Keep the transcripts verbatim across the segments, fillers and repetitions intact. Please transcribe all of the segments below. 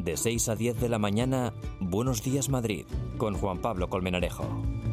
De seis a diez de la mañana, Buenos Días Madrid, con Juan Pablo Colmenarejo.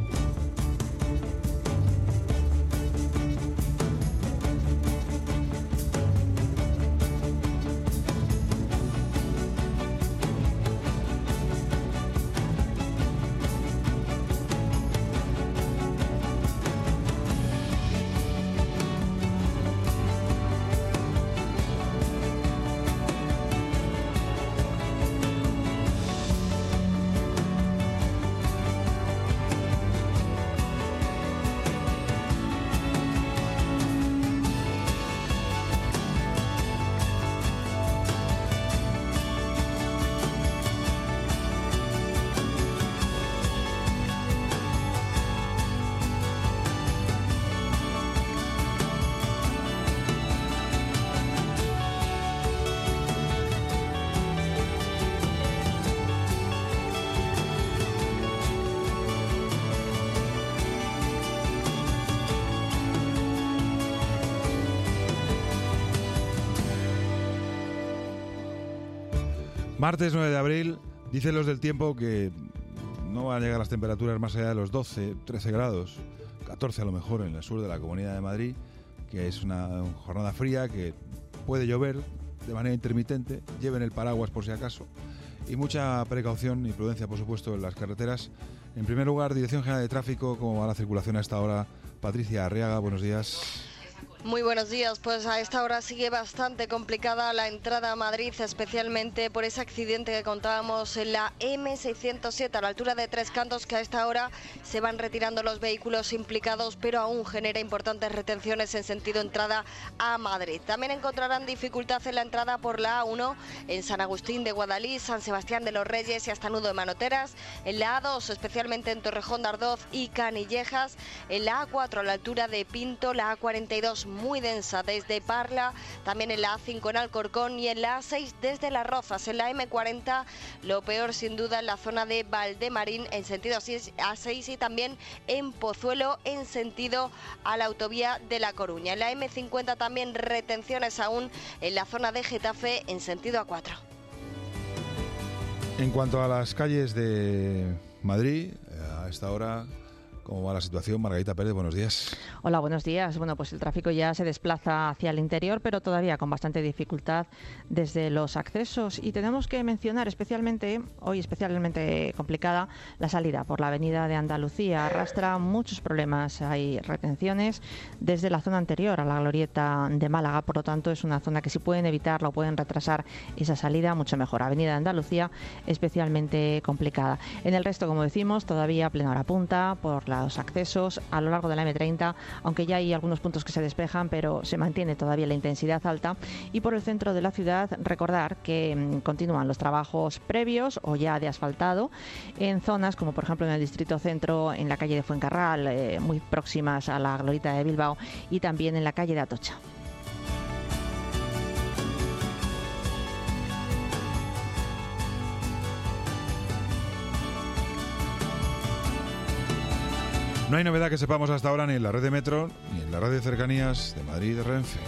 Martes nueve de abril, dicen los del tiempo que no van a llegar las temperaturas más allá de los doce, trece grados, catorce a lo mejor en el sur de la Comunidad de Madrid, que es una jornada fría, que puede llover de manera intermitente, lleven el paraguas por si acaso, y mucha precaución y prudencia, por supuesto, en las carreteras. En primer lugar, Dirección General de Tráfico, ¿cómo va la circulación a esta hora? Patricia Arriaga, buenos días. Muy buenos días, pues a esta hora sigue bastante complicada la entrada a Madrid, especialmente por ese accidente que contábamos en la eme seiscientos siete a la altura de Tres Cantos, que a esta hora se van retirando los vehículos implicados, pero aún genera importantes retenciones en sentido entrada a Madrid. También encontrarán dificultad en la entrada por la A uno en San Agustín de Guadalís, San Sebastián de los Reyes y hasta Nudo de Manoteras, en la A dos especialmente en Torrejón de Ardoz y Canillejas, en la A cuatro a la altura de Pinto, la A cuarenta y dos muy densa desde Parla, también en la A cinco en Alcorcón y en la A seis desde Las Rozas. En la eme cuarenta lo peor sin duda en la zona de Valdemarín en sentido A seis y también en Pozuelo en sentido a la autovía de La Coruña. En la eme cincuenta también retenciones aún en la zona de Getafe en sentido A cuatro. En cuanto a las calles de Madrid, a esta hora, ¿cómo va la situación? Margarita Pérez, buenos días. Hola, buenos días. Bueno, pues el tráfico ya se desplaza hacia el interior, pero todavía con bastante dificultad desde los accesos. Y tenemos que mencionar especialmente, hoy especialmente complicada, la salida por la avenida de Andalucía. Arrastra muchos problemas. Hay retenciones desde la zona anterior a la glorieta de Málaga. Por lo tanto, es una zona que si pueden evitarla o pueden retrasar esa salida, mucho mejor. Avenida de Andalucía, especialmente complicada. En el resto, como decimos, todavía plena hora punta por los accesos a lo largo de la eme treinta, aunque ya hay algunos puntos que se despejan, pero se mantiene todavía la intensidad alta. Y por el centro de la ciudad, recordar que mmm, continúan los trabajos previos o ya de asfaltado en zonas como por ejemplo en el distrito centro, en la calle de Fuencarral, eh, muy próximas a la glorieta de Bilbao, y también en la calle de Atocha. No hay novedad que sepamos hasta ahora ni en la red de metro ni en la red de cercanías de Madrid de Renfe.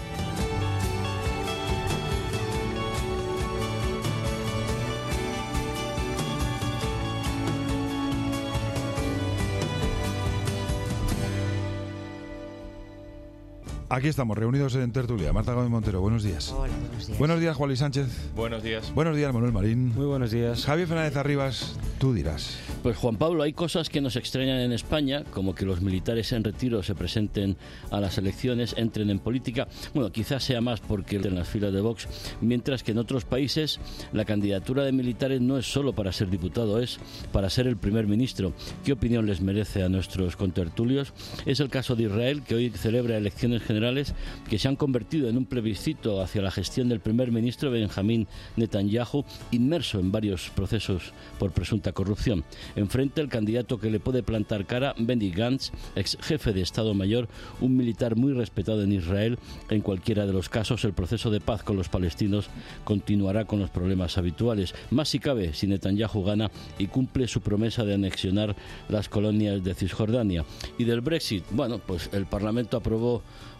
Aquí estamos, reunidos en tertulia. Marta Gómez Montero, buenos días. Hola, buenos días. Buenos días, Juan Luis Sánchez. Buenos días. Buenos días, Manuel Marín. Muy buenos días. Javier Fernández Arribas, tú dirás. Pues Juan Pablo, hay cosas que nos extrañan en España, como que los militares en retiro se presenten a las elecciones, entren en política. Bueno, quizás sea más porque en las filas de Vox, mientras que en otros países la candidatura de militares no es solo para ser diputado, es para ser el primer ministro. ¿Qué opinión les merece a nuestros contertulios? Es el caso de Israel, que hoy celebra elecciones generales que se han convertido en un plebiscito hacia la gestión del primer ministro Benjamín Netanyahu, inmerso en varios procesos por presunta corrupción. Enfrente el candidato que le puede plantar cara, Benny Gantz, ex jefe de Estado Mayor, un militar muy respetado en Israel. En cualquiera de los casos, el proceso de paz con los palestinos continuará con los problemas habituales. Más si cabe, si Netanyahu gana y cumple su promesa de anexionar las colonias de Cisjordania. Y del Brexit, bueno, pues el Parlamento aprobó ayer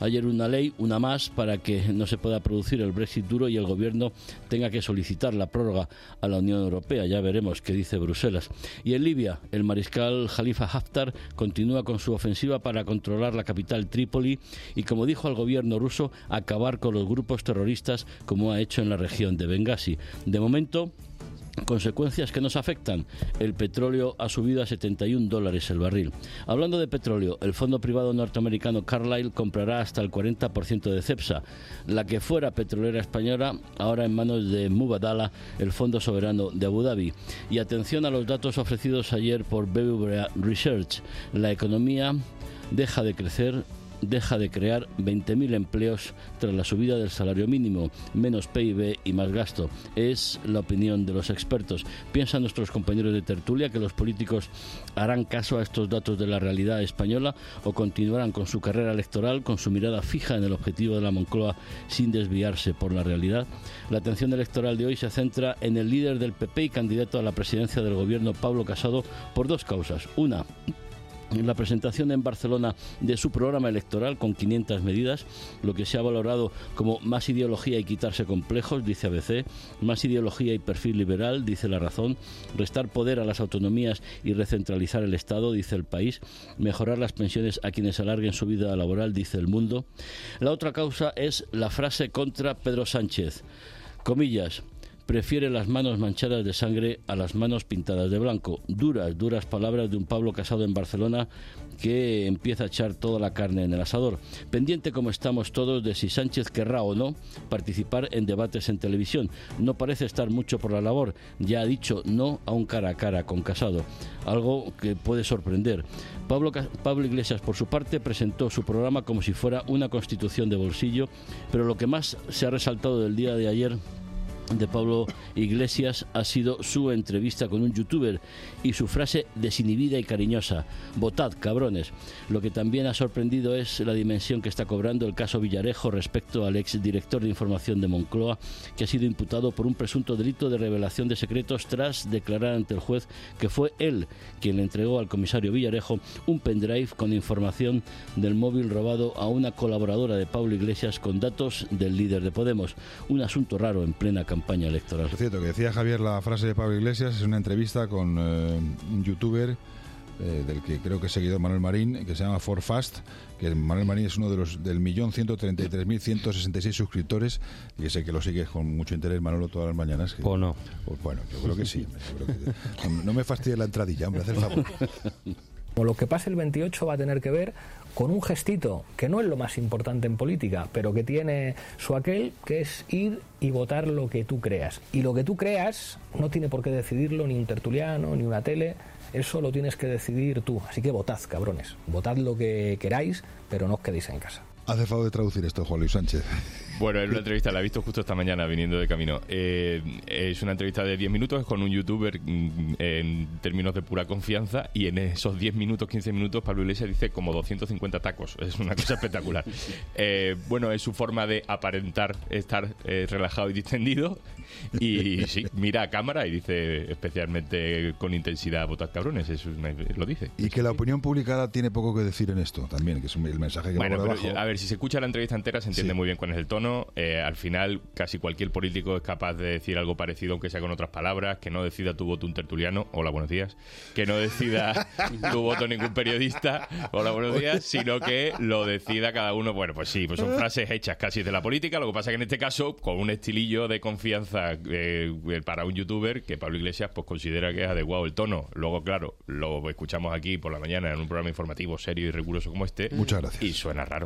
ayer una ley, una más, para que no se pueda producir el Brexit duro y el gobierno tenga que solicitar la prórroga a la Unión Europea. Ya veremos qué dice Bruselas. Y en Libia, el mariscal Khalifa Haftar continúa con su ofensiva para controlar la capital Trípoli y, como dijo al gobierno ruso, acabar con los grupos terroristas como ha hecho en la región de Bengasi. De momento, consecuencias que nos afectan. El petróleo ha subido a setenta y un dólares el barril. Hablando de petróleo, el fondo privado norteamericano Carlyle comprará hasta el cuarenta por ciento de Cepsa, la que fuera petrolera española, ahora en manos de Mubadala, el fondo soberano de Abu Dhabi. Y atención a los datos ofrecidos ayer por B B V A Research. La economía deja de crecer, deja de crear veinte mil empleos tras la subida del salario mínimo, menos P I B y más gasto. Es la opinión de los expertos. ¿Piensan nuestros compañeros de tertulia que los políticos harán caso a estos datos de la realidad española o continuarán con su carrera electoral, con su mirada fija en el objetivo de la Moncloa sin desviarse por la realidad? La atención electoral de hoy se centra en el líder del P P y candidato a la presidencia del gobierno, Pablo Casado, por dos causas. Una, la presentación en Barcelona de su programa electoral con quinientas medidas, lo que se ha valorado como más ideología y quitarse complejos, dice A B C, más ideología y perfil liberal, dice La Razón, restar poder a las autonomías y recentralizar el Estado, dice El País, mejorar las pensiones a quienes alarguen su vida laboral, dice El Mundo. La otra causa es la frase contra Pedro Sánchez, comillas: prefiere las manos manchadas de sangre a las manos pintadas de blanco. Duras, duras palabras de un Pablo Casado en Barcelona que empieza a echar toda la carne en el asador. Pendiente como estamos todos de si Sánchez querrá o no participar en debates en televisión. No parece estar mucho por la labor. Ya ha dicho no a un cara a cara con Casado. Algo que puede sorprender. Pablo, Pablo Iglesias, por su parte, presentó su programa como si fuera una constitución de bolsillo, pero lo que más se ha resaltado del día de ayer de Pablo Iglesias ha sido su entrevista con un youtuber y su frase desinhibida y cariñosa: votad, cabrones. Lo que también ha sorprendido es la dimensión que está cobrando el caso Villarejo respecto al exdirector de información de Moncloa, que ha sido imputado por un presunto delito de revelación de secretos tras declarar ante el juez que fue él quien le entregó al comisario Villarejo un pendrive con información del móvil robado a una colaboradora de Pablo Iglesias con datos del líder de Podemos. Un asunto raro en plena campaña campaña electoral. Por cierto, que decía Javier la frase de Pablo Iglesias, es una entrevista con eh, un youtuber eh, del que creo que es seguidor, Manuel Marín, que se llama For Fast, que Manuel Marín es uno de los del millón ciento treinta y tres mil ciento sesenta y seis suscriptores, y que sé que lo sigues con mucho interés, Manolo, todas las mañanas. Que, ¿O no? Pues bueno, yo creo que sí. Yo creo que, no, no me fastidies la entradilla, hombre, haz el favor. Lo que pase el veintiocho va a tener que ver con un gestito que no es lo más importante en política, pero que tiene su aquel, que es ir y votar lo que tú creas. Y lo que tú creas no tiene por qué decidirlo ni un tertuliano, ni una tele, eso lo tienes que decidir tú. Así que votad, cabrones, votad lo que queráis, pero no os quedéis en casa. Haz el favor de traducir esto, Juan Luis Sánchez. Bueno, en una entrevista, la he visto justo esta mañana viniendo de camino. Eh, es una entrevista de diez minutos con un youtuber mm, en términos de pura confianza, y en esos diez minutos, quince minutos, Pablo Iglesias dice como doscientos cincuenta tacos. Es una cosa espectacular. Eh, bueno, es su forma de aparentar estar eh, relajado y distendido. Y sí, mira a cámara y dice especialmente con intensidad: votad, cabrones. Eso es una, lo dice. Y que la opinión publicada tiene poco que decir en esto también, que es el mensaje que bueno, va por pero, abajo. A ver, si se escucha la entrevista entera se entiende sí. muy bien cuál es el tono. Eh, al final, casi cualquier político es capaz de decir algo parecido, aunque sea con otras palabras. Que no decida tu voto un tertuliano, hola, buenos días. Que no decida tu voto ningún periodista, hola, buenos días. Sino que lo decida cada uno. Bueno, pues sí, pues son frases hechas casi de la política. Lo que pasa que en este caso, con un estilillo de confianza eh, para un youtuber, que Pablo Iglesias pues considera que es adecuado el tono. Luego, claro, lo escuchamos aquí por la mañana en un programa informativo serio y riguroso como este. Muchas gracias. Y suena raro.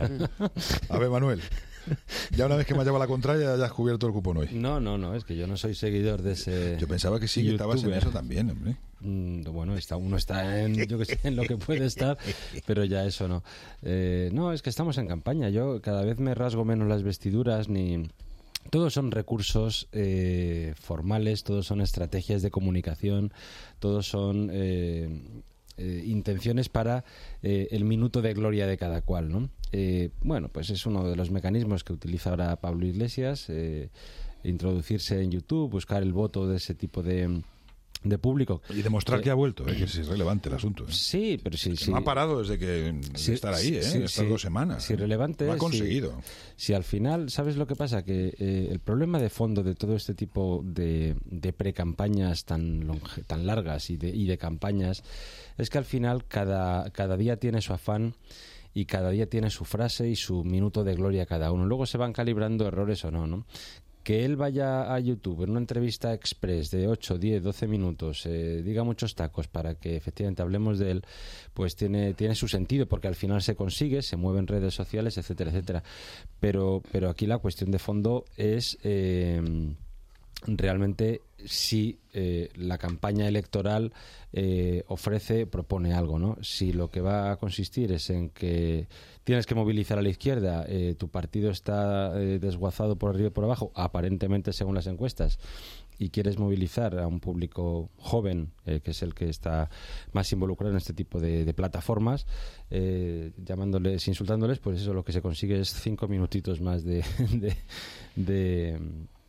A ver, Manuel, ya una vez que me ha llevado la contraria, ya has cubierto el cupón hoy. No, no, no, es que yo no soy seguidor de ese. Yo pensaba que sí, que estabas en eso también, hombre. Mm, bueno, está, uno está en, yo que sé, en lo que puede estar, pero ya eso no. Eh, no, es que estamos en campaña. Yo cada vez me rasgo menos las vestiduras, ni. Todos son recursos eh, formales, todos son estrategias de comunicación, todos son eh, eh, intenciones para eh, el minuto de gloria de cada cual, ¿no? Eh, bueno, pues es uno de los mecanismos que utiliza ahora Pablo Iglesias, eh, introducirse en YouTube, buscar el voto de ese tipo de, de público. Y demostrar eh, que ha vuelto, eh, que es irrelevante el asunto. Eh. Sí, pero sí, sí. No ha parado desde que sí, de estar ahí, eh, sí, estas sí, dos semanas. Sí, relevante. Lo ha conseguido. Si, si al final, ¿sabes lo que pasa? Que eh, el problema de fondo de todo este tipo de, de pre-campañas tan, longe, tan largas y de, y de campañas es que al final cada, cada día tiene su afán y cada día tiene su frase y su minuto de gloria cada uno. Luego se van calibrando errores o no, ¿no? Que él vaya a YouTube en una entrevista express de ocho, diez, doce minutos, eh, diga muchos tacos para que efectivamente hablemos de él, pues tiene, tiene su sentido, porque al final se consigue, se mueve en redes sociales, etcétera, etcétera. Pero, pero aquí la cuestión de fondo es eh, realmente si eh, la campaña electoral eh, ofrece, propone algo, ¿no? Si lo que va a consistir es en que tienes que movilizar a la izquierda, eh, tu partido está eh, desguazado por arriba y por abajo, aparentemente según las encuestas, y quieres movilizar a un público joven, eh, que es el que está más involucrado en este tipo de, de plataformas, eh, llamándoles, insultándoles, pues eso lo que se consigue es cinco minutitos más de... de, de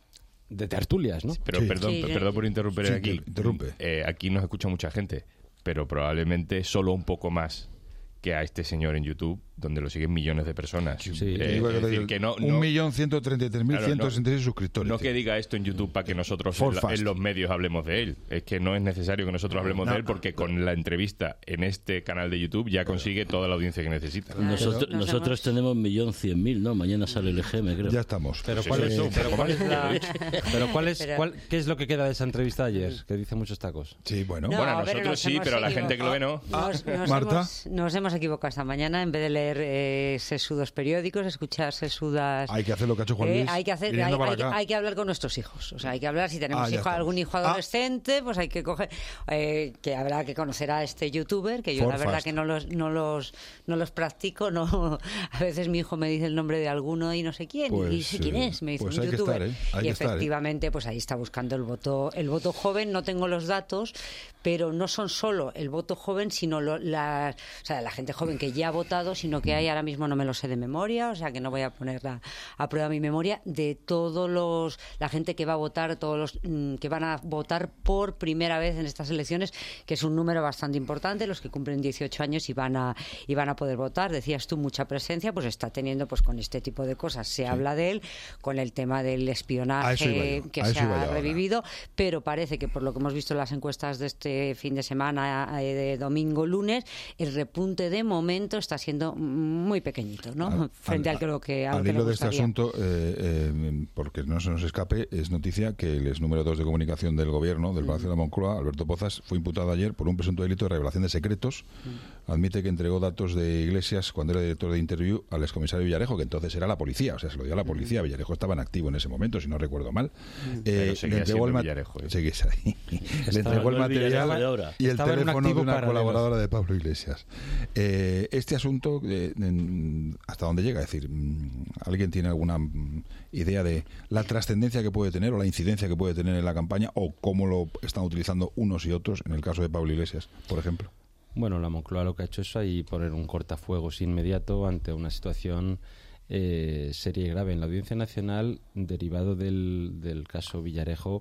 de tertulias, ¿no? Sí, pero sí. perdón, Sí, perdón por interrumpir sí, aquí. interrumpe. Eh, aquí nos escucha mucha gente, pero probablemente solo un poco más que a este señor en YouTube, donde lo siguen millones de personas. Sí. Eh, Digo es que decir, que no, un no, millón ciento treinta y tres mil ciento sesenta y seis suscriptores. no que diga esto en YouTube para que nosotros For en, la- fast. en los medios hablemos de él. Es que no es necesario que nosotros hablemos No, de él porque con la entrevista en este canal de YouTube ya consigue toda la audiencia que necesita. Nosotros, Nos nosotros tenemos un millón cien mil, ¿no? Mañana sale el E G M, creo. Ya estamos. Pero Pues cuál es, eso, un pero poco cuál más, es ya lo he la, dicho. pero cuál es, Pero- cuál, ¿qué es lo que queda de esa entrevista de ayer? Que dice muchos tacos. Sí, bueno. No, Bueno, a pero nosotros nos sí, hemos pero a la gente que lo ve equivocado. no. Nos, nos Marta. hemos, nos hemos equivocado esta mañana. En vez de leer eh, sesudos periódicos, escuchar sesudas... Hay que hacer lo que ha hecho Juan Eh, Luis. hay, que hacer, hay, viniendo para hay que- acá. hay que hablar con nuestros hijos. O sea, hay que hablar si tenemos Ah, ya hijo, estamos. algún hijo Ah. adolescente, pues hay que coger... eh, que habrá que conocer a este youtuber, que yo For la verdad fast. que no los, no los, no los practico. No, a veces mi hijo me dice el nombre de alguno y no sé quién. Pues, y sé quién eh, es. Me dice pues un hay que youtuber. estar, ¿eh? Hay y que estar, ¿eh? efectivamente, pues ahí está buscando el voto, el voto joven. No tengo los datos, pero no son solo el voto joven, sino lo- la, o sea, la gente joven que ya ha votado, sino que hay, ahora mismo no me lo sé de memoria, o sea que no voy a poner a, a prueba mi memoria, de todos los, la gente que va a votar, todos los mm, que van a votar por primera vez en estas elecciones, que es un número bastante importante, los que cumplen dieciocho años y van a, y van a poder votar. Decías tú, mucha presencia, pues está teniendo pues con este tipo de cosas. Se habla de él, con el tema del A eso iba espionaje yo, que a se eso iba yo ha ahora. revivido, pero parece que por lo que hemos visto en las encuestas de este fin de semana, eh, de domingo, lunes, el repunte de momento está siendo muy pequeñito, ¿no? Al- Frente al- al, que lo que, a lo Al que hilo nos de este gustaría. asunto, eh, eh, porque no se nos escape, es noticia que el ex número dos de comunicación del gobierno, del Palacio de la Moncloa, Alberto Pozas, fue imputado ayer por un presunto delito de revelación de secretos. Admite que entregó datos de Iglesias cuando era director de Interview al excomisario Villarejo, que entonces era la policía, o sea, se lo dio a la policía. Villarejo estaba en activo en ese momento, si no recuerdo mal. Pero Eh, seguía le entregó siendo el ma- Villarejo, ¿eh? Seguís ahí. Le Estaba- entregó el no es Villarejo de ahora. material y el Estaba en un teléfono de activo una paralelo. colaboradora de Pablo Iglesias. Eh, este asunto, eh, en- ¿hasta dónde llega? Es decir, mm, ¿alguien tiene alguna mm, idea de la trascendencia que puede tener o la incidencia que puede tener en la campaña o cómo lo están utilizando unos y otros en el caso de Pablo Iglesias, por ejemplo? Bueno, la Moncloa lo que ha hecho es ahí poner un cortafuegos inmediato ante una situación eh, seria y grave. En la Audiencia Nacional, derivado del, del caso Villarejo,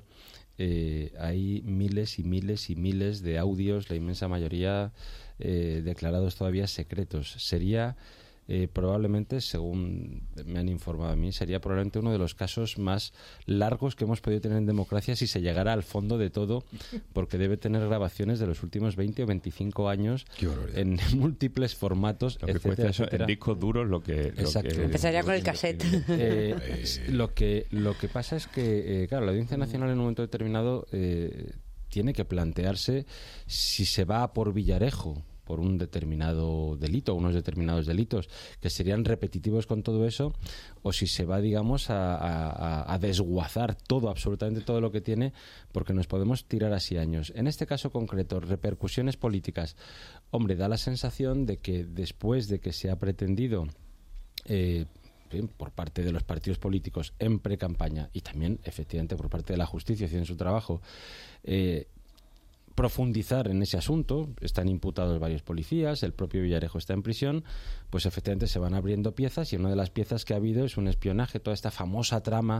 eh, hay miles y miles y miles de audios, la inmensa mayoría eh, declarados todavía secretos. Sería eh, probablemente, según me han informado a mí, sería probablemente uno de los casos más largos que hemos podido tener en democracia si se llegara al fondo de todo, porque debe tener grabaciones de los últimos veinte o veinticinco años Qué barbaridad. en múltiples formatos, Lo que etcétera, cuesta eso etcétera. en discos duros lo que... lo Exacto. que- Empezaría con el cassette. Eh, lo que lo que pasa es que, eh, claro, la Audiencia Nacional en un momento determinado eh, tiene que plantearse si se va a por Villarejo por un determinado delito, unos determinados delitos que serían repetitivos con todo eso, o si se va, digamos, a, a, a desguazar todo, absolutamente todo lo que tiene, porque nos podemos tirar así años. En este caso concreto, repercusiones políticas. Hombre, da la sensación de que después de que se ha pretendido eh, bien, por parte de los partidos políticos en pre-campaña y también, efectivamente, por parte de la justicia haciendo su trabajo, eh, profundizar en ese asunto, están imputados varios policías, el propio Villarejo está en prisión, pues efectivamente se van abriendo piezas, y una de las piezas que ha habido es un espionaje, toda esta famosa trama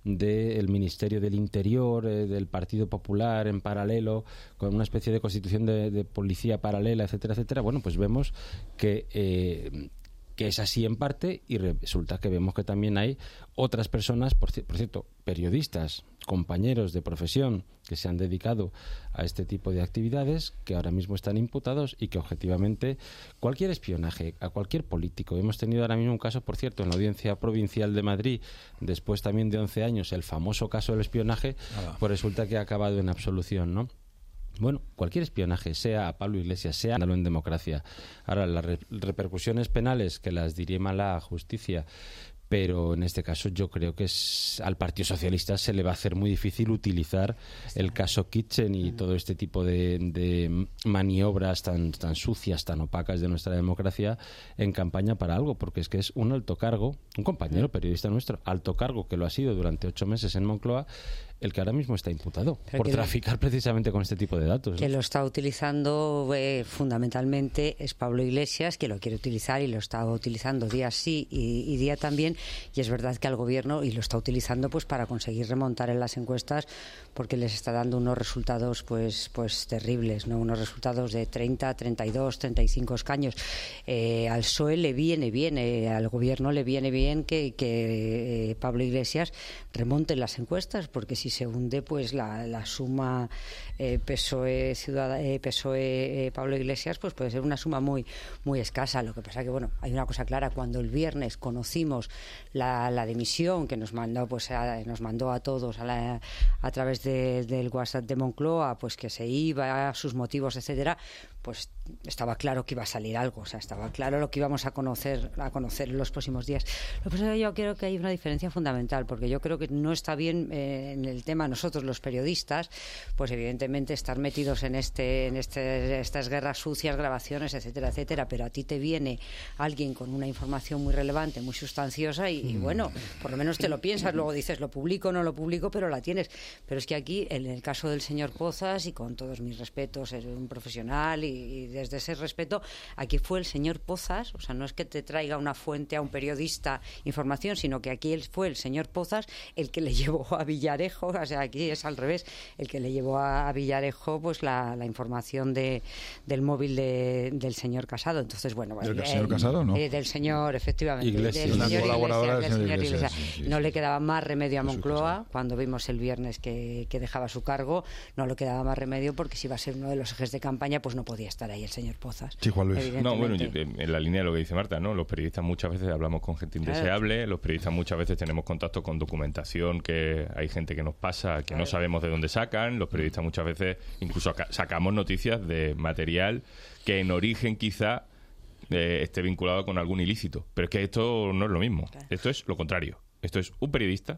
del Ministerio del Interior, eh, del Partido Popular en paralelo, con una especie de constitución de, de policía paralela, etcétera, etcétera. Bueno, pues vemos que... Eh, que es así en parte, y resulta que vemos que también hay otras personas, por, por cierto, periodistas, compañeros de profesión que se han dedicado a este tipo de actividades, que ahora mismo están imputados, y que objetivamente cualquier espionaje a cualquier político, hemos tenido ahora mismo un caso, por cierto, en la Audiencia Provincial de Madrid, después también de once años, el famoso caso del espionaje, ah. pues resulta que ha acabado en absolución, ¿no? Bueno, cualquier espionaje, sea a Pablo Iglesias, sea en democracia. Ahora, las re- repercusiones penales que las dirima la justicia, pero en este caso yo creo que es, al Partido Socialista se le va a hacer muy difícil utilizar el caso Kitchen y todo este tipo de, de maniobras tan, tan sucias, tan opacas de nuestra democracia en campaña para algo, porque es que es un alto cargo, un compañero periodista nuestro, alto cargo que lo ha sido durante ocho meses en Moncloa, el que ahora mismo está imputado Pero por traficar lo, precisamente con este tipo de datos. Que ¿no? lo está utilizando eh, fundamentalmente es Pablo Iglesias, que lo quiere utilizar y lo está utilizando día sí y, y día también, y es verdad que al gobierno, y lo está utilizando pues para conseguir remontar en las encuestas, porque les está dando unos resultados pues pues terribles, ¿no? Unos resultados de treinta, treinta y dos, treinta y cinco escaños. Eh, al P S O E le viene bien, eh, al gobierno le viene bien que, que eh, Pablo Iglesias remonte en las encuestas, porque si se hunde pues la, la suma eh, P S O E Ciudad, eh, P S O E eh, Pablo Iglesias pues puede ser una suma muy muy escasa. Lo que pasa que bueno, hay una cosa clara: cuando el viernes conocimos la, la dimisión que nos mandó pues a, nos mandó a todos a, la, a través de, del WhatsApp de Moncloa, pues que se iba, sus motivos, etcétera, pues estaba claro que iba a salir algo, o sea, estaba claro lo que íbamos a conocer a conocer en los próximos días. Lo que pasa es que yo creo que hay una diferencia fundamental, porque yo creo que no está bien eh, en el tema nosotros los periodistas, pues evidentemente estar metidos en este en este estas guerras sucias, grabaciones, etcétera, etcétera, pero a ti te viene alguien con una información muy relevante, muy sustanciosa y, y bueno, por lo menos te lo piensas, luego dices lo publico, no lo publico, pero la tienes. Pero es que aquí, en el caso del señor Pozas, y con todos mis respetos, es un profesional y, y desde ese respeto, aquí fue el señor Pozas, o sea, no es que te traiga una fuente a un periodista información, sino que aquí fue el señor Pozas el que le llevó a Villarejo, o sea, aquí es al revés, el que le llevó a, a Villarejo pues la, la información de, del móvil de, del señor Casado. Entonces, bueno, ¿Del eh, señor Casado, no? Eh, del señor, efectivamente, Iglesias. del Una señor colaboradora Iglesias, del del señor señor Iglesias. Iglesias, sí, sí, no sí. le quedaba más remedio a Jesús Moncloa, Casado. cuando vimos el viernes que, que dejaba su cargo, no le quedaba más remedio, porque si iba a ser uno de los ejes de campaña, pues no podía estar ahí el señor Pozas. Sí, Juan Luis. No, bueno, yo, en la línea de lo que dice Marta, ¿no? Los periodistas muchas veces hablamos con gente indeseable, claro. Los periodistas muchas veces tenemos contacto con documentación que hay gente que nos pasa, que claro. no sabemos de dónde sacan. Los periodistas muchas veces incluso acá, sacamos noticias de material que en origen quizá eh, esté vinculado con algún ilícito. Pero es que esto no es lo mismo. Claro. Esto es lo contrario. Esto es un periodista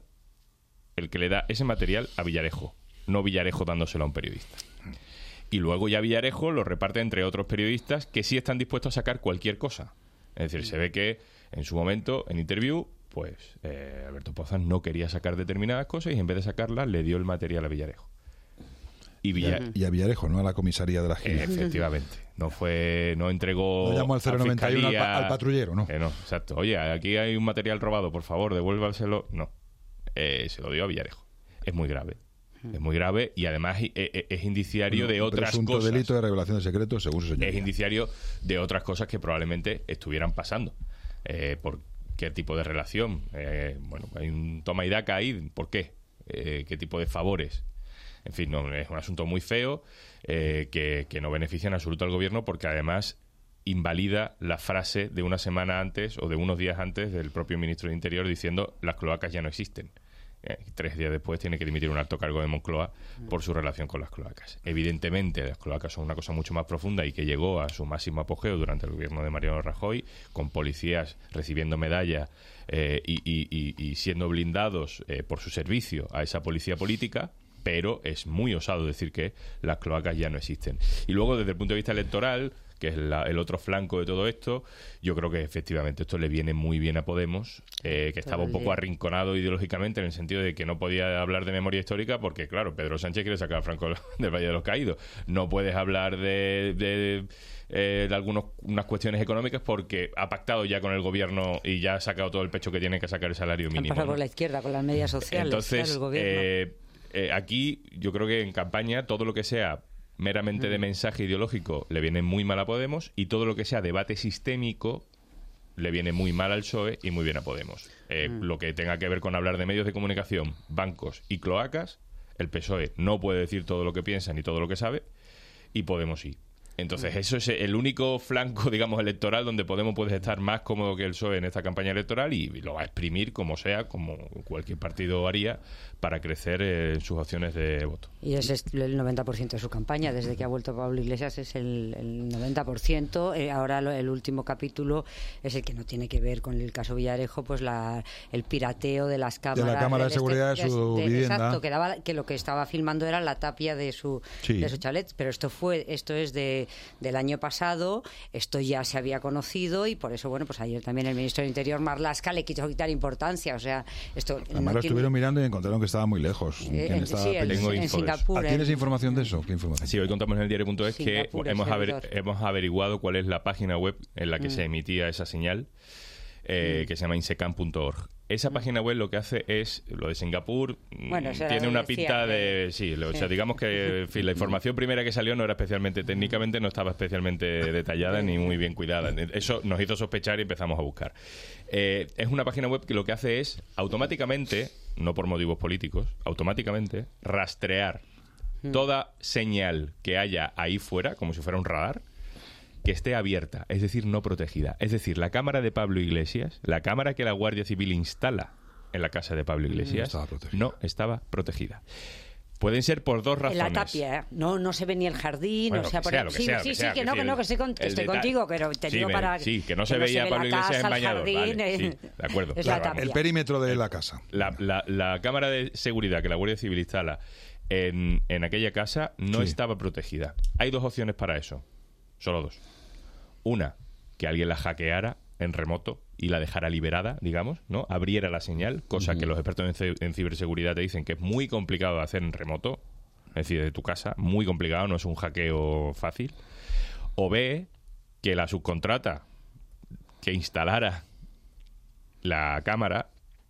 el que le da ese material a Villarejo, no Villarejo dándoselo a un periodista. Y luego ya Villarejo lo reparte entre otros periodistas que sí están dispuestos a sacar cualquier cosa. Es decir, se ve que en su momento, en Interview, pues eh, Alberto Pozas no quería sacar determinadas cosas y en vez de sacarlas le dio el material a Villarejo. Y, Villa... y a Villarejo, no a la comisaría de la Gil. Eh, efectivamente. No fue, no entregó. No llamó al cero noventa y uno al, pa- al patrullero, ¿no? Eh, no, exacto. Oye, aquí hay un material robado, por favor, devuélvaselo. No. Eh, se lo dio a Villarejo. Es muy grave. Es muy grave y además es, es indiciario bueno, de otras presunto cosas. Delito de revelación de secretos, según su señoría. Es indiciario de otras cosas que probablemente estuvieran pasando. Eh, ¿Por qué tipo de relación? Eh, bueno, hay un toma y daca ahí. ¿Por qué? Eh, ¿Qué tipo de favores? En fin, no, es un asunto muy feo eh, que, que no beneficia en absoluto al gobierno, porque además invalida la frase de una semana antes o de unos días antes del propio ministro de Interior diciendo las cloacas ya no existen. Eh, tres días después tiene que dimitir un alto cargo de Moncloa por su relación con las cloacas. Evidentemente, las cloacas son una cosa mucho más profunda y que llegó a su máximo apogeo durante el gobierno de Mariano Rajoy, con policías recibiendo medallas eh, y, y, y, y siendo blindados eh, por su servicio a esa policía política. pero es muy osado decir que las cloacas ya no existen. Y luego, desde el punto de vista electoral, que es la, el otro flanco de todo esto, yo creo que efectivamente esto le viene muy bien a Podemos, eh, que estaba un poco arrinconado ideológicamente en el sentido de que no podía hablar de memoria histórica porque, claro, Pedro Sánchez quiere sacar a Franco del Valle de los Caídos. No puedes hablar de... de Eh, de algunas unas cuestiones económicas porque ha pactado ya con el gobierno y ya ha sacado todo el pecho que tiene que sacar el salario mínimo. Han pasado ¿no? por la izquierda con las medidas sociales. Entonces, claro, el gobierno. Eh, eh, aquí yo creo que en campaña todo lo que sea meramente mm. de mensaje ideológico le viene muy mal a Podemos, y todo lo que sea debate sistémico le viene muy mal al P S O E y muy bien a Podemos. Eh, mm. Lo que tenga que ver con hablar de medios de comunicación, bancos y cloacas, el P S O E no puede decir todo lo que piensa ni todo lo que sabe, y Podemos sí. Entonces, eso es el único flanco, digamos, electoral donde Podemos puede estar más cómodo que el P S O E en esta campaña electoral, y lo va a exprimir como sea, como cualquier partido haría, para crecer en sus opciones de voto. Y ese es el noventa por ciento de su campaña. Desde que ha vuelto Pablo Iglesias es el, el noventa por ciento. Eh, ahora lo, el último capítulo es el que no tiene que ver con el caso Villarejo, pues la, el pirateo de las cámaras. De la cámara de seguridad de, de su de, vivienda. Exacto, que, daba, que lo que estaba filmando era la tapia de su, sí. de su chalet. Pero esto fue esto es de del año pasado, esto ya se había conocido, y por eso, bueno, pues ayer también el ministro del Interior, Marlaska, le quiso quitar importancia. O sea, esto... Además no lo tiene... estuvieron mirando y encontraron que estaba muy lejos. Eh, en, estaba sí, el, en Singapur. ¿Tienes información de eso? ¿Qué información? Sí, hoy contamos en el diario punto es que hemos, aver, hemos averiguado cuál es la página web en la que mm. se emitía esa señal, eh, mm. que se llama insecam punto org. Esa mm. página web lo que hace es, lo de Singapur, bueno, tiene una pinta de... Sí, lo, sí, o sea, digamos que en fin, la información primera que salió no era especialmente, técnicamente no estaba especialmente detallada ni muy bien cuidada. Eso nos hizo sospechar y empezamos a buscar. Eh, es una página web que lo que hace es automáticamente, no por motivos políticos, automáticamente rastrear mm. toda señal que haya ahí fuera, como si fuera un radar, que esté abierta, es decir, no protegida. Es decir, la cámara de Pablo Iglesias, la cámara que la Guardia Civil instala en la casa de Pablo Iglesias, no estaba protegida. No estaba protegida. Pueden ser por dos razones. En la tapia, ¿eh? no, no se ve ni el jardín, bueno, o sea, por sea, el... sí, sea, sí, sí, sea, que, que no, que no, que estoy, con... estoy contigo, pero te sí, digo para... Sí, que no se que veía no se Pablo Iglesias en bañador. Jardín, vale, sí, de acuerdo. Es la tapia. El perímetro de la casa. La, la, la cámara de seguridad que la Guardia Civil instala en, en aquella casa no sí. estaba protegida. Hay dos opciones para eso, solo dos. Una, que alguien la hackeara en remoto y la dejara liberada, digamos, ¿no? Abriera la señal, cosa uh-huh. que los expertos en, en ciberseguridad te dicen que es muy complicado de hacer en remoto, es decir, de tu casa, muy complicado, no es un hackeo fácil. O B, que la subcontrata que instalara la cámara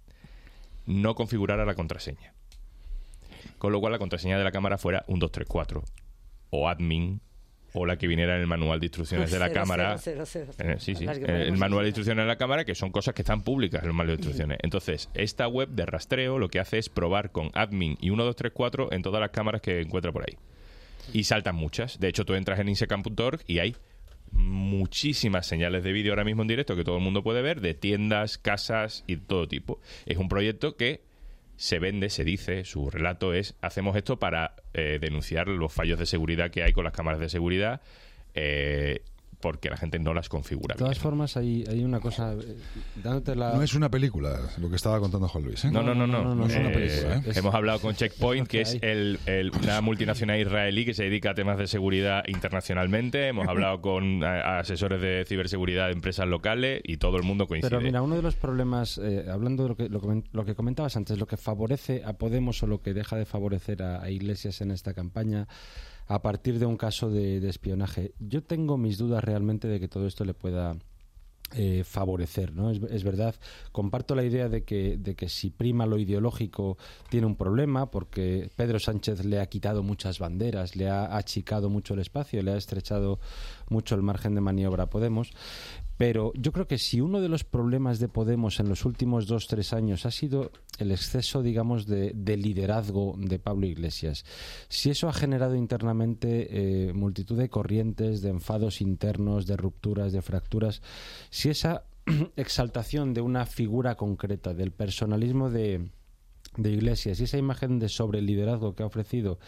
no configurara la contraseña. Con lo cual la contraseña de la cámara fuera uno dos tres cuatro o admin, o la que viniera en el manual de instrucciones de la cero, cámara. Cero, cero, cero. Eh, sí, sí. El manual de instrucciones de la cámara, que son cosas que están públicas en el manual de instrucciones. Entonces, esta web de rastreo lo que hace es probar con admin y uno dos tres cuatro en todas las cámaras que encuentra por ahí. Y saltan muchas. De hecho, tú entras en insecam punto org y hay muchísimas señales de vídeo ahora mismo en directo que todo el mundo puede ver, de tiendas, casas y todo tipo. Es un proyecto que se vende, se dice, su relato es: hacemos esto para eh, denunciar los fallos de seguridad que hay con las cámaras de seguridad, eh, porque la gente no las configura. De todas bien. formas, hay, hay una cosa... Eh, dándote la... No es una película, lo que estaba contando Juan Luis. ¿eh? No, no, no, no, no, no, no es una película. ¿eh? Es, hemos hablado con Checkpoint, que es el, el, una multinacional israelí que se dedica a temas de seguridad internacionalmente. Hemos hablado con a, a asesores de ciberseguridad de empresas locales y todo el mundo coincide. Pero mira, uno de los problemas, eh, hablando de lo que, lo, lo que comentabas antes, lo que favorece a Podemos o lo que deja de favorecer a, a Iglesias en esta campaña a partir de un caso de, de espionaje. Yo tengo mis dudas realmente de que todo esto le pueda eh, favorecer, ¿no? Es, es verdad, comparto la idea de que, de que si prima lo ideológico tiene un problema, porque Pedro Sánchez le ha quitado muchas banderas, le ha achicado mucho el espacio, le ha estrechado mucho el margen de maniobra a Podemos. Pero yo creo que si uno de los problemas de Podemos en los últimos dos, tres años ha sido el exceso, digamos, de, de liderazgo de Pablo Iglesias, si eso ha generado internamente eh, multitud de corrientes, de enfados internos, de rupturas, de fracturas, si esa exaltación de una figura concreta, del personalismo de, de Iglesias y esa imagen de sobreliderazgo que ha ofrecido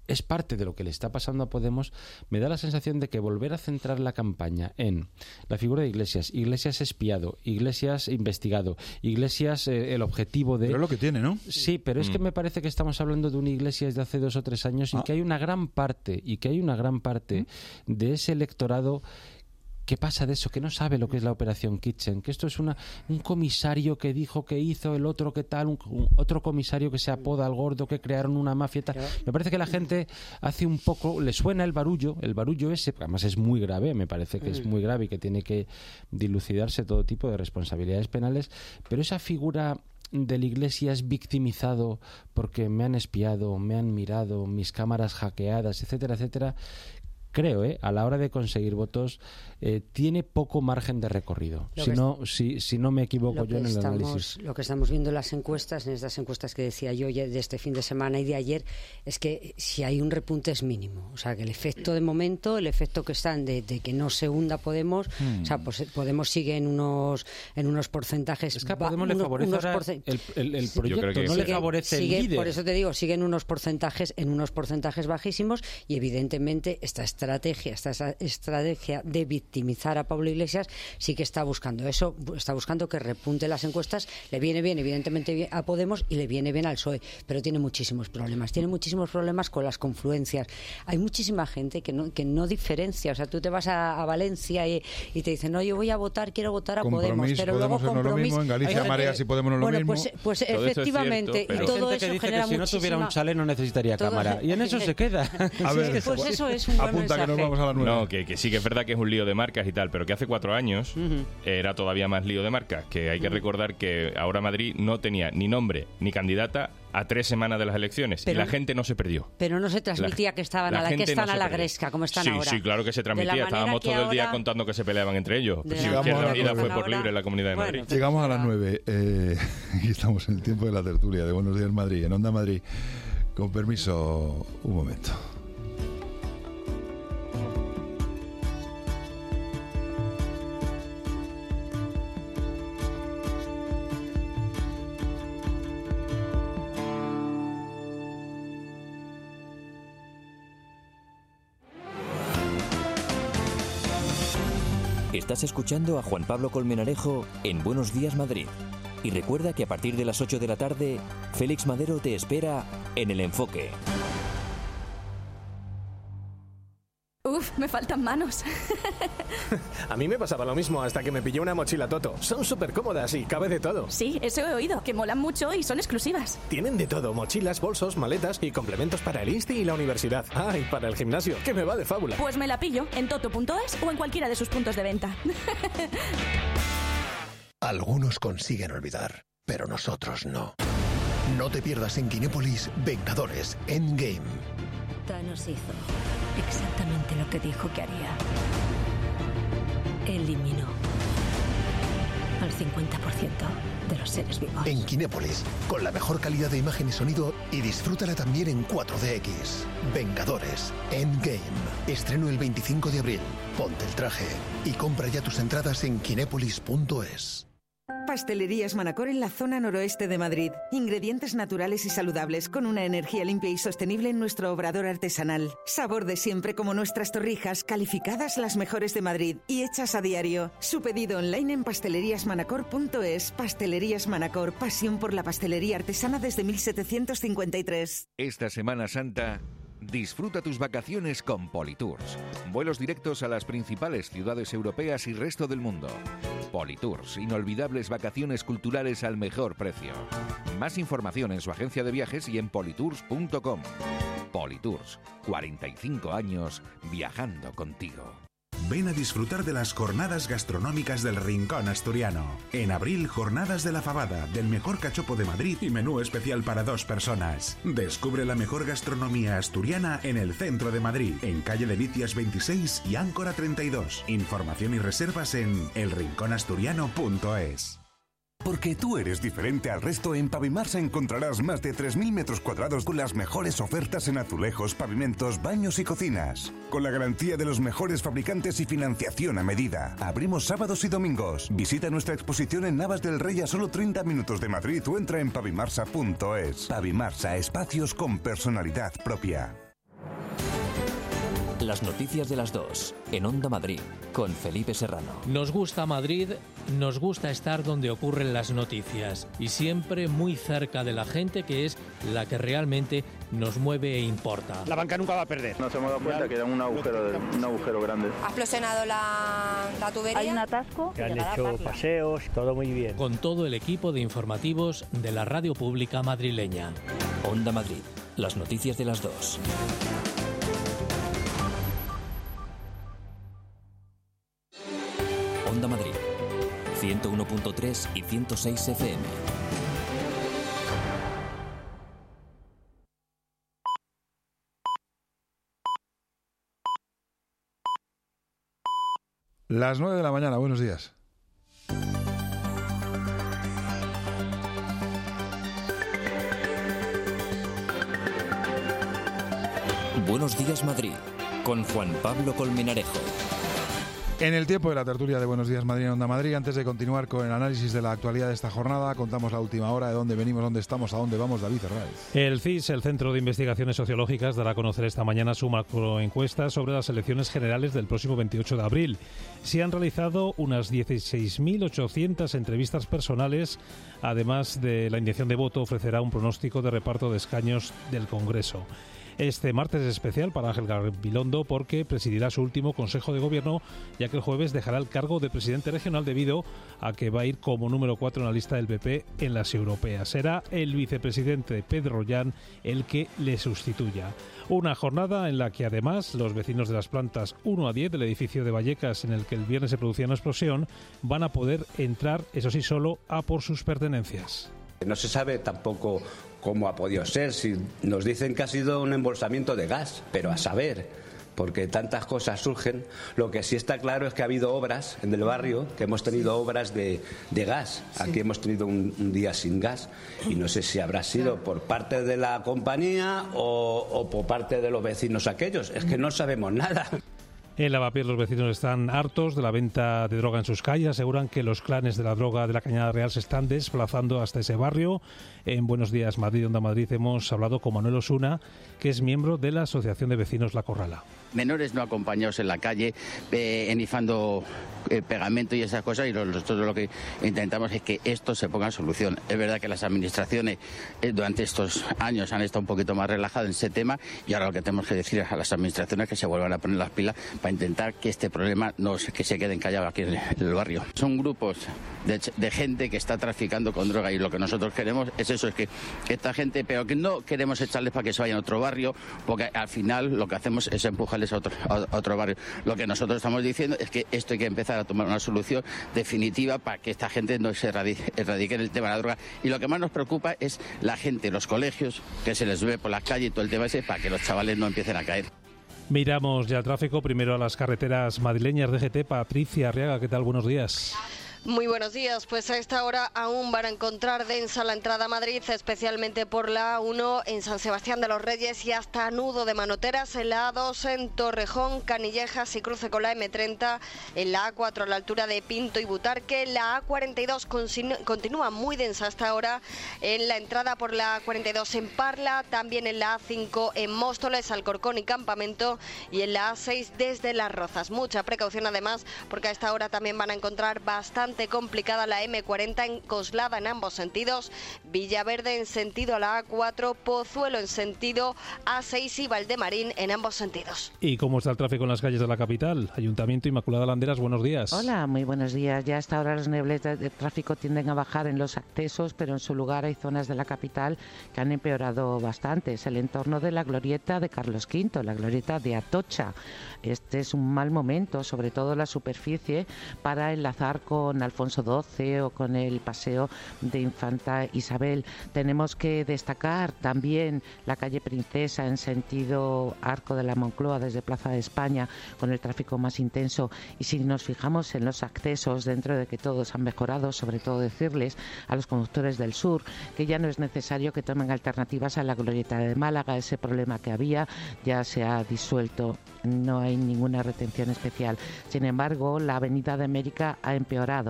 es parte de lo que le está pasando a Podemos, me da la sensación de que volver a centrar la campaña en la figura de Iglesias, Iglesias espiado, Iglesias investigado, Iglesias eh, el objetivo de... Pero es lo que tiene, ¿no? Sí, pero es Mm. que me parece que estamos hablando de una Iglesias de hace dos o tres años y Ah. que hay una gran parte, y que hay una gran parte de ese electorado ¿qué pasa de eso? Que no sabe lo que es la Operación Kitchen, que esto es una, un comisario que dijo que hizo, el otro que tal, un, un- otro comisario que se apoda al gordo, que crearon una mafia y tal. Me parece que la gente hace un poco, le suena el barullo, el barullo ese, además es muy grave, me parece que es muy grave y que tiene que dilucidarse todo tipo de responsabilidades penales, pero esa figura del Iglesias victimizado porque me han espiado, me han mirado, mis cámaras hackeadas, etcétera, etcétera, creo, ¿eh? a la hora de conseguir votos, eh, tiene poco margen de recorrido. Lo Si que no, si, si no me equivoco Lo yo que, en el estamos, análisis. lo que estamos viendo en las encuestas, en estas encuestas que decía yo ya de este fin de semana y de ayer, es que si hay un repunte es mínimo. O sea, que el efecto de momento, el efecto que están de, de que no se hunda Podemos, Hmm. o sea, pues Podemos sigue en unos en unos porcentajes... Es que a ba- Podemos le unos- favorece unos ahora porce- el, el- el Sí. proyecto, Yo creo que no le sigue- favorece sigue- el líder. Por eso te digo, siguen unos porcentajes en unos porcentajes bajísimos y evidentemente esta estrategia, esta esa estrategia de victimizar a Pablo Iglesias sí que está buscando eso, bu- está buscando que repunte las encuestas, le viene bien evidentemente bien a Podemos y le viene bien al P S O E, pero tiene muchísimos problemas, tiene muchísimos problemas con las confluencias. Hay muchísima gente que no que no diferencia, o sea, tú te vas a, a Valencia y, y te dicen, no, yo voy a votar, quiero votar a Podemos, Compromís, pero luego Podemos no es lo Compromiso... mismo, en Galicia Hay gente- Mareas y Podemos no es lo bueno, mismo. pues, pues Todo eso es efectivamente, cierto, pero- y todo Hay eso gente que dice genera que si no tuviera un muchísima- chalet no necesitaría Todo- cámara. Y en eso se queda. A ver, pues eso es un buen apunta que nos mensaje. vamos a las nueve. No, que, que sí que es verdad que es un lío de marcas y tal, pero que hace cuatro años era todavía más lío de marcas. Que hay que recordar que ahora Madrid no tenía ni nombre ni candidata a tres semanas de las elecciones Pero- y la gente no se perdió. Pero no se transmitía La- que estaban la a la que gente están no a se la perdió. gresca, como están sí, ahora. Sí, claro que se De la transmitía. manera Estábamos que todo el día ahora- contando que se peleaban entre ellos. De Si la Llegamos Izquierda a las Unida fue nueve. por libre en la Comunidad de Bueno, Madrid. pues Llegamos a las nada. nueve. Eh, aquí estamos en el tiempo de la tertulia de Buenos Días Madrid, en Onda Madrid. Con permiso, un momento. Estás escuchando a Juan Pablo Colmenarejo en Buenos Días Madrid. Y recuerda que a partir de las ocho de la tarde, Félix Madero te espera en El Enfoque. Uf, me faltan manos. A mí me pasaba lo mismo hasta que me pillé una mochila Toto. Son súper cómodas y cabe de todo. Sí, eso he oído, que molan mucho y son exclusivas. Tienen de todo, mochilas, bolsos, maletas y complementos para el insti y la universidad. Ah, y para el gimnasio, que me va de fábula. Pues me la pillo en toto punto es o en cualquiera de sus puntos de venta. Algunos consiguen olvidar, pero nosotros no. No te pierdas en Kinépolis Vengadores Endgame. Thanos hizo exactamente lo que dijo que haría. Eliminó al cincuenta por ciento de los seres vivos. En Kinépolis, con la mejor calidad de imagen y sonido, y disfrútala también en cuatro D X. Vengadores Endgame. Estreno el veinticinco de abril. Ponte el traje y compra ya tus entradas en kinépolis punto es. Pastelerías Manacor en la zona noroeste de Madrid. Ingredientes naturales y saludables con una energía limpia y sostenible en nuestro obrador artesanal. Sabor de siempre como nuestras torrijas, calificadas las mejores de Madrid y hechas a diario. Su pedido online en pastelerías manacor punto es. Pastelerías Manacor, pasión por la pastelería artesana desde mil setecientos cincuenta y tres. Esta Semana Santa, disfruta tus vacaciones con Politours. Vuelos directos a las principales ciudades europeas y resto del mundo. Politours, inolvidables vacaciones culturales al mejor precio. Más información en su agencia de viajes y en politours punto com. Politours, cuarenta y cinco años viajando contigo. Ven a disfrutar de las jornadas gastronómicas del Rincón Asturiano. En abril, jornadas de la fabada, del mejor cachopo de Madrid y menú especial para dos personas. Descubre la mejor gastronomía asturiana en el centro de Madrid, en calle Delicias veintiséis y Áncora treinta y dos. Información y reservas en el rincón asturiano punto es. Porque tú eres diferente al resto, en Pavimarsa encontrarás más de tres mil metros cuadrados con las mejores ofertas en azulejos, pavimentos, baños y cocinas. Con la garantía de los mejores fabricantes y financiación a medida. Abrimos sábados y domingos. Visita nuestra exposición en Navas del Rey a solo treinta minutos de Madrid o entra en pavimarsa punto es. Pavimarsa, espacios con personalidad propia. Las noticias de las dos, en Onda Madrid, con Felipe Serrano. Nos gusta Madrid, nos gusta estar donde ocurren las noticias y siempre muy cerca de la gente, que es la que realmente nos mueve e importa. La banca nunca va a perder. Nos hemos dado cuenta que era un agujero, de, un agujero grande. Ha explosionado la, la tubería. Hay un atasco. Se han hecho paseos, todo muy bien. Con todo el equipo de informativos de la radio pública madrileña. Onda Madrid, las noticias de las dos. Onda Madrid, ciento uno punto tres y ciento seis F M. Las nueve de la mañana, buenos días. Buenos días Madrid, con Juan Pablo Colmenarejo. En el tiempo de la tertulia de Buenos Días Madrid en Onda Madrid, antes de continuar con el análisis de la actualidad de esta jornada, contamos la última hora, de dónde venimos, dónde estamos, a dónde vamos. David Herráez. El C I S, el Centro de Investigaciones Sociológicas, dará a conocer esta mañana su macroencuesta sobre las elecciones generales del próximo veintiocho de abril. Se han realizado unas dieciséis mil ochocientas entrevistas personales. Además de la intención de voto, ofrecerá un pronóstico de reparto de escaños del Congreso. Este martes es especial para Ángel Gabilondo porque presidirá su último Consejo de Gobierno, ya que el jueves dejará el cargo de presidente regional debido a que va a ir como número cuatro en la lista del P P en las europeas. Será el vicepresidente Pedro Rollán el que le sustituya. Una jornada en la que además los vecinos de las plantas uno a diez del edificio de Vallecas, en el que el viernes se producía una explosión, van a poder entrar, eso sí, solo a por sus pertenencias. No se sabe tampoco cómo ha podido ser, si nos dicen que ha sido un embolsamiento de gas, pero a saber, porque tantas cosas surgen. Lo que sí está claro es que ha habido obras en el barrio, que hemos tenido obras de, de gas. Sí. Aquí hemos tenido un, un día sin gas y no sé si habrá sido por parte de la compañía o, o por parte de los vecinos aquellos. Es que no sabemos nada. En Lavapiés los vecinos están hartos de la venta de droga en sus calles. Aseguran que los clanes de la droga de la Cañada Real se están desplazando hasta ese barrio. En Buenos Días Madrid, Onda Madrid, hemos hablado con Manuel Osuna, que es miembro de la Asociación de Vecinos La Corrala. Menores no acompañados en la calle, eh, enifando eh, pegamento y esas cosas, y nosotros lo que intentamos es que esto se ponga en solución. Es verdad que las administraciones eh, durante estos años han estado un poquito más relajadas en ese tema, y ahora lo que tenemos que decir es a las administraciones que se vuelvan a poner las pilas para intentar que este problema no se, que se queden callados aquí en el barrio. Son grupos de, de gente que está traficando con droga, y lo que nosotros queremos es eso, es que esta gente, pero que no queremos echarles para que se vayan a otro barrio, porque al final lo que hacemos es empujarles a otro, a otro barrio. Lo que nosotros estamos diciendo es que esto hay que empezar a tomar una solución definitiva para que esta gente no se erradique, erradique en el tema de la droga, y lo que más nos preocupa es la gente, los colegios, que se les ve por las calles y todo el tema ese, para que los chavales no empiecen a caer. Miramos ya el tráfico, primero a las carreteras madrileñas. D G T, Patricia Arriaga, ¿qué tal? Buenos días. Muy buenos días, pues a esta hora aún van a encontrar densa la entrada a Madrid, especialmente por la A uno en San Sebastián de los Reyes y hasta Nudo de Manoteras, en la A dos en Torrejón, Canillejas y cruce con la eme treinta, en la A cuatro a la altura de Pinto y Butarque, la A cuarenta y dos continúa muy densa hasta ahora en la entrada por la A cuarenta y dos en Parla, también en la A cinco en Móstoles, Alcorcón y Campamento, y en la A seis desde Las Rozas. Mucha precaución además, porque a esta hora también van a encontrar bastante complicada la eme cuarenta en Coslada en ambos sentidos, Villaverde en sentido a la A cuatro, Pozuelo en sentido A seis y Valdemarín en ambos sentidos. ¿Y cómo está el tráfico en las calles de la capital? Ayuntamiento, Inmaculada Landeras, buenos días. Hola, muy buenos días. Ya hasta ahora las nebletas de tráfico tienden a bajar en los accesos, pero en su lugar hay zonas de la capital que han empeorado bastante. Es el entorno de la glorieta de Carlos quinto, la glorieta de Atocha. Este es un mal momento, sobre todo la superficie, para enlazar con Alfonso doce o con el paseo de Infanta Isabel. Tenemos que destacar también la calle Princesa en sentido Arco de la Moncloa desde Plaza de España, con el tráfico más intenso. Y si nos fijamos en los accesos, dentro de que todos han mejorado, sobre todo decirles a los conductores del sur que ya no es necesario que tomen alternativas a la glorieta de Málaga. Ese problema que había ya se ha disuelto, no hay ninguna retención especial. Sin embargo, la avenida de América ha empeorado.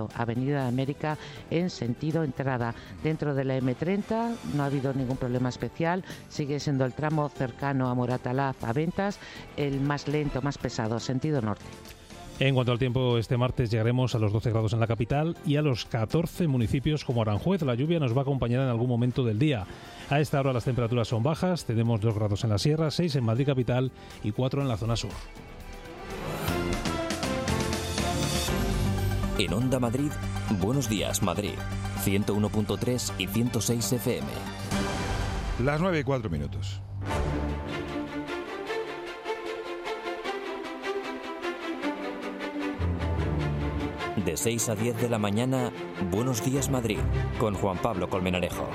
Prado, Avenida de América, en sentido entrada. Dentro de la eme treinta no ha habido ningún problema especial, sigue siendo el tramo cercano a Moratalaz a Ventas el más lento, más pesado, sentido norte. En cuanto al tiempo, este martes llegaremos a los doce grados en la capital y a los catorce municipios como Aranjuez. La lluvia nos va a acompañar en algún momento del día. A esta hora las temperaturas son bajas, tenemos dos grados en la sierra, seis en Madrid capital y cuatro en la zona sur. En Onda Madrid, Buenos Días Madrid, ciento uno punto tres y ciento seis efe eme. Las nueve y cuatro minutos. De seis a diez de la mañana, Buenos Días Madrid, con Juan Pablo Colmenarejo.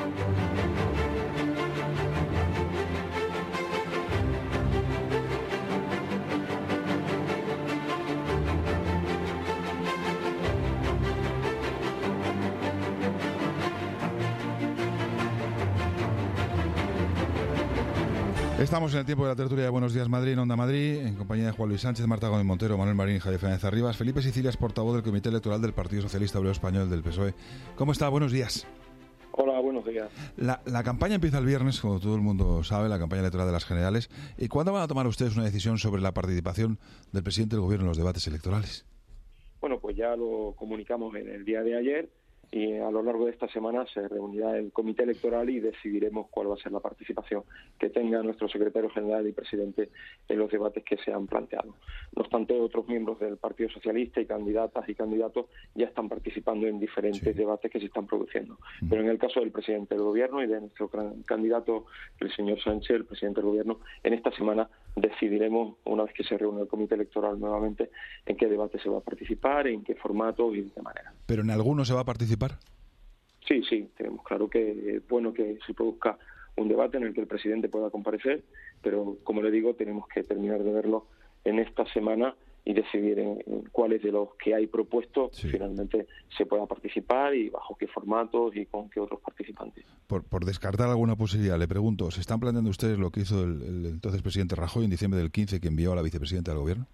Estamos en el tiempo de la tertulia de Buenos Días Madrid, en Onda Madrid, en compañía de Juan Luis Sánchez, Marta Gómez Montero, Manuel Marín y Javier Fernández Arribas. Felipe Sicilia es portavoz del Comité Electoral del Partido Socialista Obrero Español del P S O E. ¿Cómo está? Buenos días. Hola, buenos días. La, la campaña empieza el viernes, como todo el mundo sabe, la campaña electoral de las generales. ¿Y cuándo van a tomar ustedes una decisión sobre la participación del presidente del Gobierno en los debates electorales? Bueno, pues ya lo comunicamos en el día de ayer y a lo largo de esta semana se reunirá el Comité Electoral y decidiremos cuál va a ser la participación que tenga nuestro secretario general y presidente en los debates que se han planteado. No obstante, otros miembros del Partido Socialista y candidatas y candidatos ya están participando en diferentes sí. debates que se están produciendo. Mm. Pero en el caso del presidente del Gobierno y de nuestro candidato, el señor Sánchez, el presidente del Gobierno, en esta semana decidiremos, una vez que se reúne el Comité Electoral nuevamente, en qué debate se va a participar, en qué formato y de qué manera. ¿Pero en alguno se va a participar? Sí, sí, tenemos claro que es bueno que se produzca un debate en el que el presidente pueda comparecer, pero como le digo, tenemos que terminar de verlo en esta semana y decidir en, en cuáles de los que hay propuestos sí. finalmente se pueda participar y bajo qué formatos y con qué otros participantes. Por, por descartar alguna posibilidad, le pregunto, ¿se están planteando ustedes lo que hizo el, el entonces presidente Rajoy en diciembre del quince, que envió a la vicepresidenta del Gobierno?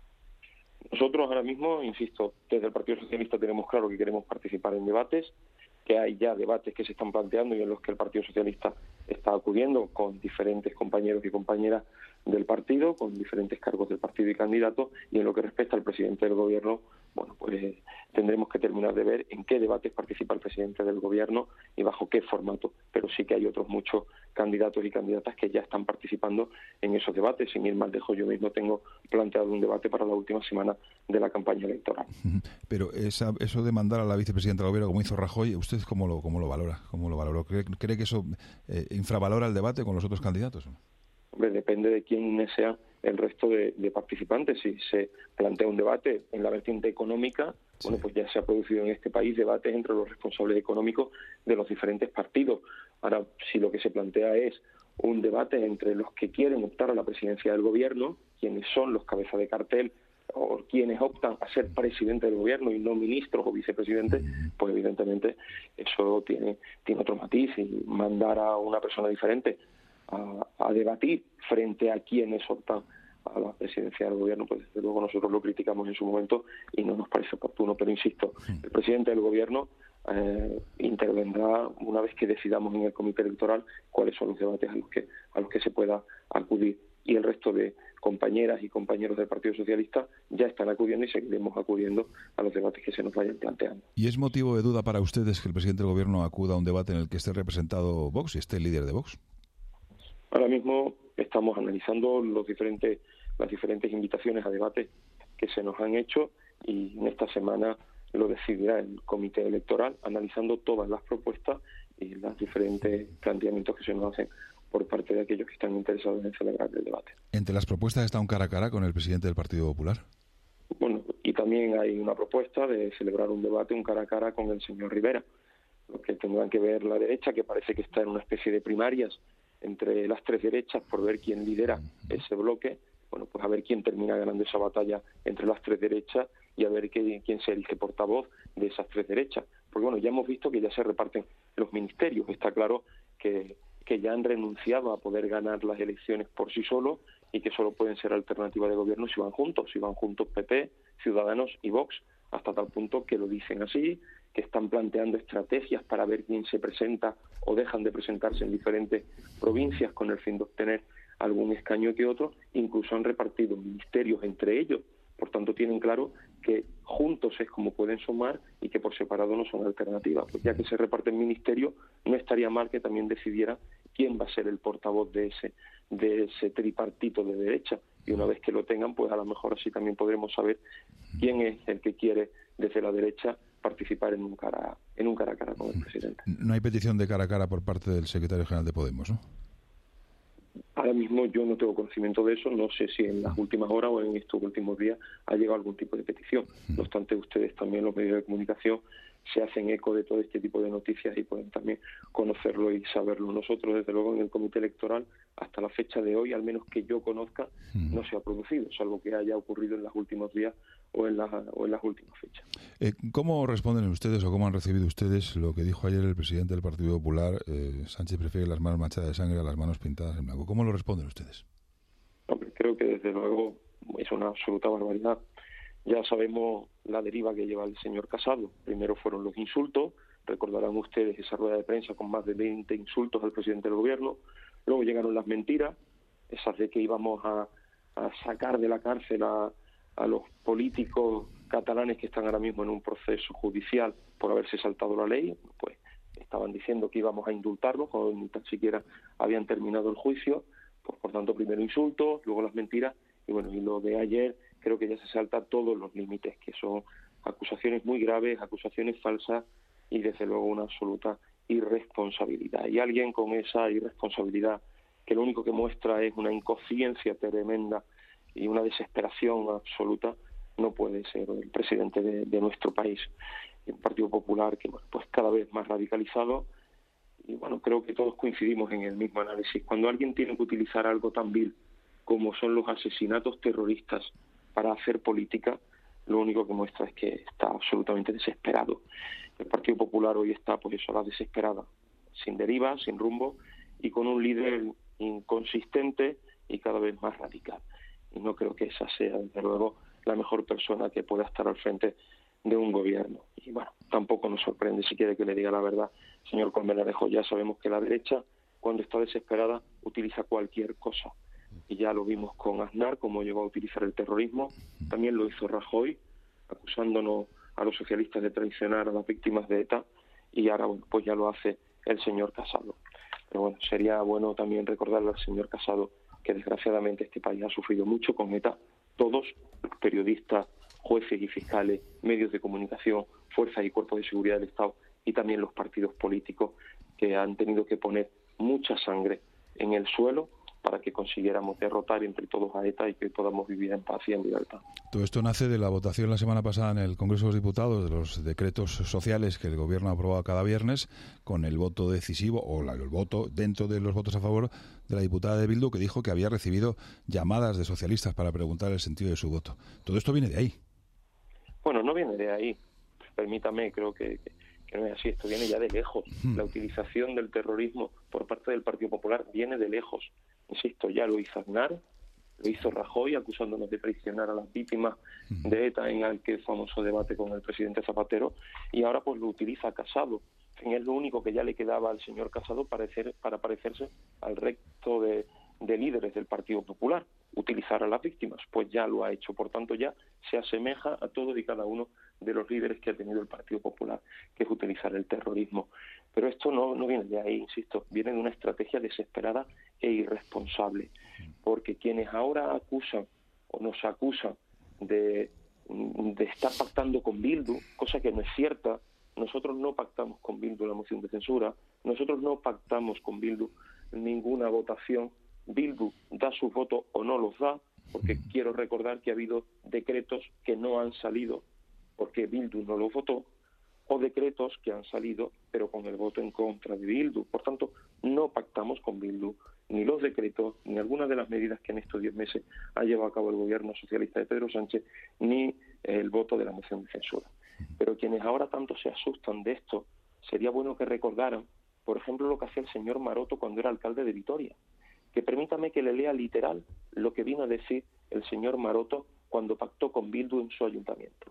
Nosotros ahora mismo, insisto, desde el Partido Socialista tenemos claro que queremos participar en debates, que hay ya debates que se están planteando y en los que el Partido Socialista está acudiendo con diferentes compañeros y compañeras del partido, con diferentes cargos del partido y candidatos, y en lo que respecta al presidente del Gobierno, bueno, pues tendremos que terminar de ver en qué debates participa el presidente del Gobierno y bajo qué formato, pero sí que hay otros muchos candidatos y candidatas que ya están participando en esos debates. Sin ir más lejos, yo mismo tengo planteado un debate para la última semana de la campaña electoral. Pero esa, eso de mandar a la vicepresidenta del Gobierno, como hizo Rajoy, ¿usted cómo lo, cómo lo valora? ¿Cómo lo valoró? ¿Cree, cree que eso eh, infravalora el debate con los otros candidatos? Hombre, depende de quién sea el resto de, de participantes. Si se plantea un debate en la vertiente económica, sí. bueno, pues ya se ha producido en este país debates entre los responsables económicos de los diferentes partidos. Ahora, si lo que se plantea es un debate entre los que quieren optar a la presidencia del Gobierno, quienes son los cabezas de cartel o quienes optan a ser presidente del Gobierno y no ministros o vicepresidentes, pues evidentemente eso tiene, tiene otro matiz, y mandar a una persona diferente A, a debatir frente a quienes optan a la presidencia del Gobierno, pues desde luego nosotros lo criticamos en su momento y no nos parece oportuno, pero insisto, el presidente del Gobierno eh, intervendrá una vez que decidamos en el Comité Electoral cuáles son los debates a los que a los que se pueda acudir, y el resto de compañeras y compañeros del Partido Socialista ya están acudiendo y seguiremos acudiendo a los debates que se nos vayan planteando. ¿Y es motivo de duda para ustedes que el presidente del Gobierno acuda a un debate en el que esté representado Vox y esté el líder de Vox? Ahora mismo estamos analizando los diferentes, las diferentes invitaciones a debate que se nos han hecho, y en esta semana lo decidirá el Comité Electoral, analizando todas las propuestas y los diferentes planteamientos que se nos hacen por parte de aquellos que están interesados en celebrar el debate. ¿Entre las propuestas está un cara a cara con el presidente del Partido Popular? Bueno, y también hay una propuesta de celebrar un debate, un cara a cara con el señor Rivera, lo que tendrán que ver la derecha, que parece que está en una especie de primarias entre las tres derechas por ver quién lidera ese bloque. Bueno, pues a ver quién termina ganando esa batalla entre las tres derechas y a ver qué, quién se elige portavoz de esas tres derechas. Porque bueno, ya hemos visto que ya se reparten los ministerios. Está claro que, que ya han renunciado a poder ganar las elecciones por sí solos y que solo pueden ser alternativa de gobierno si van juntos. Si van juntos P P, Ciudadanos y Vox. hasta tal punto que lo dicen así, que están planteando estrategias para ver quién se presenta o dejan de presentarse en diferentes provincias con el fin de obtener algún escaño que otro, incluso han repartido ministerios entre ellos, por tanto tienen claro que juntos es como pueden sumar y que por separado no son alternativas. Pues ya que se reparten ministerios, no estaría mal que también decidiera quién va a ser el portavoz de ese de ese tripartito de derecha, y una vez que lo tengan, pues a lo mejor así también podremos saber quién es el que quiere desde la derecha participar en un cara en un cara a cara con el presidente. No hay petición de cara a cara por parte del secretario general de Podemos, ¿no? Ahora mismo yo no tengo conocimiento de eso, no sé si en las últimas horas o en estos últimos días ha llegado algún tipo de petición. No obstante, ustedes también, los medios de comunicación, se hacen eco de todo este tipo de noticias y pueden también conocerlo y saberlo. Nosotros, desde luego, en el Comité Electoral, hasta la fecha de hoy, al menos que yo conozca, no se ha producido, salvo que haya ocurrido en los últimos días o en, la, o en las últimas fechas. Eh, ¿Cómo responden ustedes o cómo han recibido ustedes lo que dijo ayer el presidente del Partido Popular? Eh, Sánchez prefiere las manos manchadas de sangre a las manos pintadas en blanco. ¿Cómo lo responden ustedes? Hombre, creo que desde luego es una absoluta barbaridad. Ya sabemos la deriva que lleva el señor Casado. Primero fueron los insultos, recordarán ustedes esa rueda de prensa con más de veinte insultos al presidente del gobierno. Luego llegaron las mentiras, esas de que íbamos a, a sacar de la cárcel a, a los políticos catalanes que están ahora mismo en un proceso judicial por haberse saltado la ley. Pues estaban diciendo que íbamos a indultarlos cuando ni tan siquiera habían terminado el juicio. Pues por tanto, primero insultos, luego las mentiras, y bueno, y lo de ayer creo que ya se salta todos los límites, que son acusaciones muy graves, acusaciones falsas y desde luego una absoluta irresponsabilidad. Y alguien con esa irresponsabilidad, que lo único que muestra es una inconsciencia tremenda y una desesperación absoluta, no puede ser el presidente de, de nuestro país. El Partido Popular, que bueno, pues cada vez más radicalizado, y bueno, creo que todos coincidimos en el mismo análisis. Cuando alguien tiene que utilizar algo tan vil como son los asesinatos terroristas para hacer política, lo único que muestra es que está absolutamente desesperado. El Partido Popular hoy está, pues eso, a la desesperada, sin deriva, sin rumbo, y con un líder inconsistente y cada vez más radical. Y no creo que esa sea, desde luego, la mejor persona que pueda estar al frente de un gobierno. Y bueno, tampoco nos sorprende, si quiere que le diga la verdad, señor Colmenarejo, ya sabemos que la derecha, cuando está desesperada, utiliza cualquier cosa. Y ya lo vimos con Aznar, cómo llegó a utilizar el terrorismo. También lo hizo Rajoy, acusándonos a los socialistas de traicionar a las víctimas de ETA. Y ahora, bueno, pues ya lo hace el señor Casado. Pero bueno, sería bueno también recordarle al señor Casado que desgraciadamente este país ha sufrido mucho con ETA. Todos, periodistas, jueces y fiscales, medios de comunicación, fuerzas y cuerpos de seguridad del Estado y también los partidos políticos, que han tenido que poner mucha sangre en el suelo para que consiguiéramos derrotar entre todos a ETA y que podamos vivir en paz y en libertad. Todo esto nace de la votación la semana pasada en el Congreso de los Diputados de los decretos sociales que el Gobierno ha aprobado cada viernes, con el voto decisivo, o la, el voto dentro de los votos a favor de la diputada de Bildu, que dijo que había recibido llamadas de socialistas para preguntar el sentido de su voto. Todo esto viene de ahí. Bueno, no viene de ahí. Permítame, creo que, que, que no es así. Esto viene ya de lejos. Hmm. La utilización del terrorismo por parte del Partido Popular viene de lejos. Insisto, ya lo hizo Aznar, lo hizo Rajoy, acusándonos de traicionar a las víctimas de ETA en aquel famoso debate con el presidente Zapatero, y ahora pues lo utiliza Casado. En es lo único que ya le quedaba al señor Casado para, parecer, para parecerse al resto de, de líderes del Partido Popular, utilizar a las víctimas. Pues ya lo ha hecho, por tanto ya se asemeja a todos y cada uno de los líderes que ha tenido el Partido Popular, que es utilizar el terrorismo. Pero esto no, no viene de ahí, insisto, viene de una estrategia desesperada e irresponsable, porque quienes ahora acusan o nos acusan de, de estar pactando con Bildu, cosa que no es cierta. Nosotros no pactamos con Bildu la moción de censura, nosotros no pactamos con Bildu ninguna votación. Bildu da sus votos o no los da, porque quiero recordar que ha habido decretos que no han salido porque Bildu no los votó, o decretos que han salido pero con el voto en contra de Bildu. Por tanto, no pactamos con Bildu ni los decretos, ni algunas de las medidas que en estos diez meses ha llevado a cabo el gobierno socialista de Pedro Sánchez, ni el voto de la moción de censura. Pero quienes ahora tanto se asustan de esto, sería bueno que recordaran, por ejemplo, lo que hacía el señor Maroto cuando era alcalde de Vitoria. Que permítame que le lea literal lo que vino a decir el señor Maroto cuando pactó con Bildu en su ayuntamiento.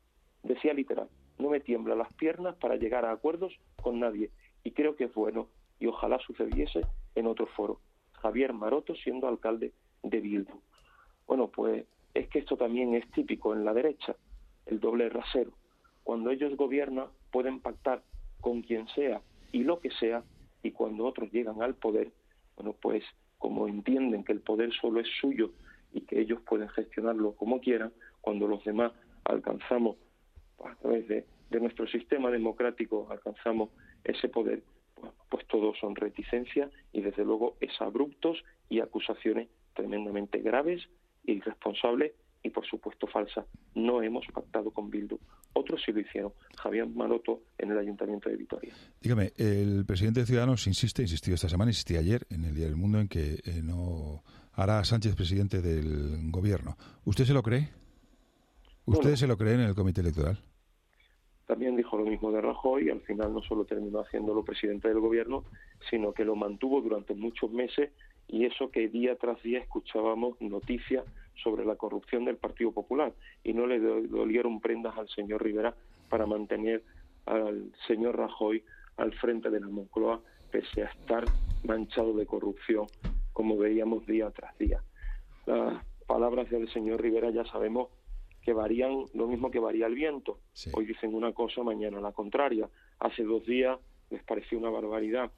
decía literal, no me tiemblan las piernas para llegar a acuerdos con nadie, y creo que es bueno, y ojalá sucediese en otro foro. Javier Maroto siendo alcalde de Bildu. Bueno, pues es que esto también es típico en la derecha, el doble rasero. Cuando ellos gobiernan pueden pactar con quien sea y lo que sea, y cuando otros llegan al poder, bueno, pues como entienden que el poder solo es suyo y que ellos pueden gestionarlo como quieran, cuando los demás alcanzamos, a través de, de nuestro sistema democrático, alcanzamos ese poder, bueno, pues todos son reticencias y desde luego es abruptos y acusaciones tremendamente graves, irresponsables y por supuesto falsas. No hemos pactado con Bildu. Otros sí lo hicieron. Javier Maroto en el Ayuntamiento de Vitoria. Dígame, el presidente de Ciudadanos insiste, insistió esta semana, insistía ayer en el Día del Mundo en que eh, no hará a Sánchez presidente del gobierno. ¿Usted se lo cree? ¿Ustedes bueno, se lo creen en el comité electoral? También dijo lo mismo de Rajoy y al final no solo terminó haciéndolo presidente del gobierno, sino que lo mantuvo durante muchos meses, y eso que día tras día escuchábamos noticias sobre la corrupción del Partido Popular y no le dolieron prendas al señor Rivera para mantener al señor Rajoy al frente de la Moncloa pese a estar manchado de corrupción, como veíamos día tras día. Las palabras del señor Rivera ya sabemos que varían lo mismo que varía el viento. Sí. Hoy dicen una cosa, mañana la contraria. Hace dos días les pareció una barbaridad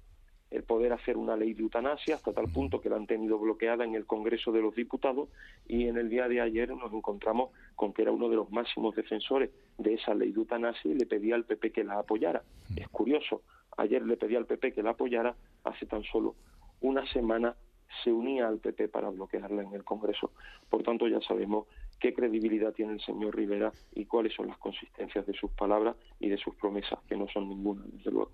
el poder hacer una ley de eutanasia, hasta tal punto que la han tenido bloqueada en el Congreso de los Diputados, y en el día de ayer nos encontramos con que era uno de los máximos defensores de esa ley de eutanasia y le pedía al P P que la apoyara. Es curioso, ayer le pedía al P P que la apoyara, hace tan solo una semana se unía al P P para bloquearla en el Congreso. Por tanto, ya sabemos qué credibilidad tiene el señor Rivera y cuáles son las consistencias de sus palabras y de sus promesas, que no son ninguna, desde luego.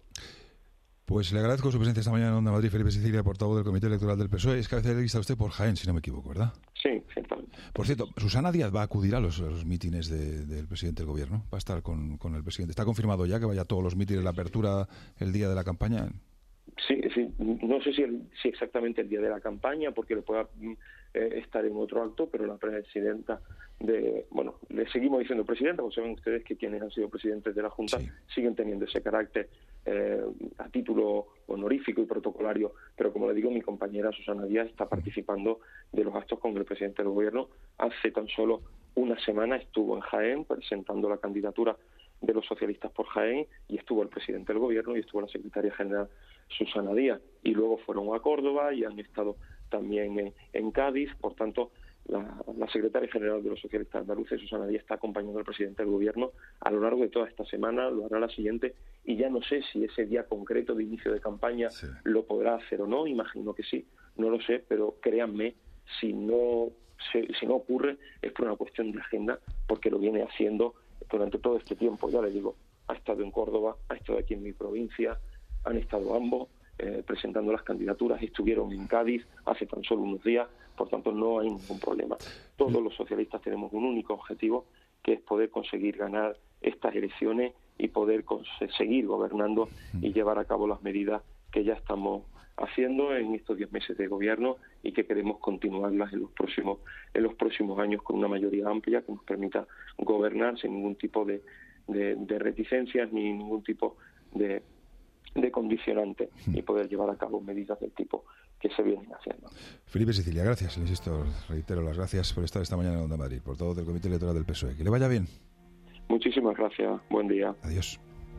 Pues le agradezco su presencia esta mañana en Onda Madrid. Felipe Sicilia, portavoz del Comité Electoral del P S O E. Es cabecera de lista usted por Jaén, si no me equivoco, ¿verdad? Sí, ciertamente. Por cierto, Susana Díaz va a acudir a los, a los mítines de, del presidente del gobierno. Va a estar con, con el presidente. ¿Está confirmado ya que vaya a todos los mítines, la apertura, el día de la campaña? Sí, sí. No sé si, el, si exactamente el día de la campaña, porque le pueda eh, estar en otro acto, pero la presidenta de... Bueno, le seguimos diciendo presidenta, porque saben ustedes que quienes han sido presidentes de la Junta sí. siguen teniendo ese carácter eh, a título honorífico y protocolario, pero como le digo, mi compañera Susana Díaz está participando de los actos con el presidente del gobierno. Hace tan solo una semana estuvo en Jaén presentando la candidatura de los socialistas por Jaén, y estuvo el presidente del gobierno y estuvo la secretaria general Susana Díaz, y luego fueron a Córdoba y han estado también en, en Cádiz. Por tanto, la, la secretaria general de los socialistas andaluces, Susana Díaz, está acompañando al presidente del gobierno a lo largo de toda esta semana, lo hará la siguiente, y ya no sé si ese día concreto de inicio de campaña sí. lo podrá hacer o no, imagino que sí, no lo sé, pero créanme, si no, si, si no ocurre es por una cuestión de agenda, porque lo viene haciendo durante todo este tiempo. Ya le digo, ha estado en Córdoba, ha estado aquí en mi provincia, han estado ambos eh, presentando las candidaturas, estuvieron en Cádiz hace tan solo unos días, por tanto no hay ningún problema. Todos los socialistas tenemos un único objetivo, que es poder conseguir ganar estas elecciones y poder seguir gobernando y llevar a cabo las medidas que ya estamos haciendo en estos diez meses de gobierno y que queremos continuarlas en los próximos en los próximos años con una mayoría amplia que nos permita gobernar sin ningún tipo de, de, de reticencias ni ningún tipo de, de condicionante y poder llevar a cabo medidas del tipo que se vienen haciendo. Felipe Sicilia, gracias, le insisto, reitero las gracias por estar esta mañana en Onda Madrid, por todo del Comité Electoral del P S O E. Que le vaya bien. Muchísimas gracias, buen día. Adiós.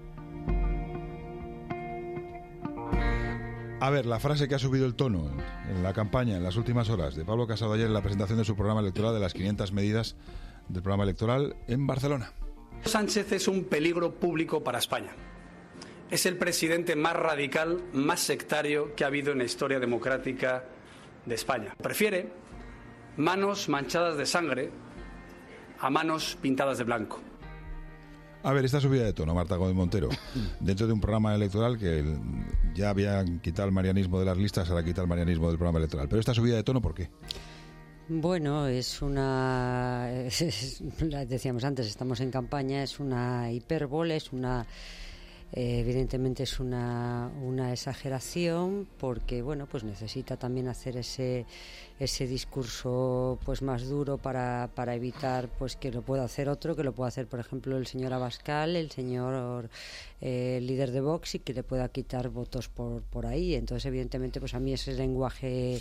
A ver, la frase que ha subido el tono en la campaña en las últimas horas de Pablo Casado ayer en la presentación de su programa electoral, de las quinientas medidas del programa electoral en Barcelona. Sánchez es un peligro público para España. Es el presidente más radical, más sectario que ha habido en la historia democrática de España. Prefiere manos manchadas de sangre a manos pintadas de blanco. A ver, esta subida de tono, Marta Gómez Montero, dentro de un programa electoral que ya habían quitado el marianismo de las listas, ahora quita el marianismo del programa electoral. Pero esta subida de tono, ¿por qué? Bueno, es una... Es, es, decíamos antes, estamos en campaña, es una hipérbole, es una Eh, evidentemente es una, una exageración porque, bueno, pues necesita también hacer ese ese discurso pues más duro para, para evitar pues que lo pueda hacer otro, que lo pueda hacer por ejemplo el señor Abascal, el señor eh, líder de Vox, y que le pueda quitar votos por, por ahí. Entonces evidentemente pues a mí ese lenguaje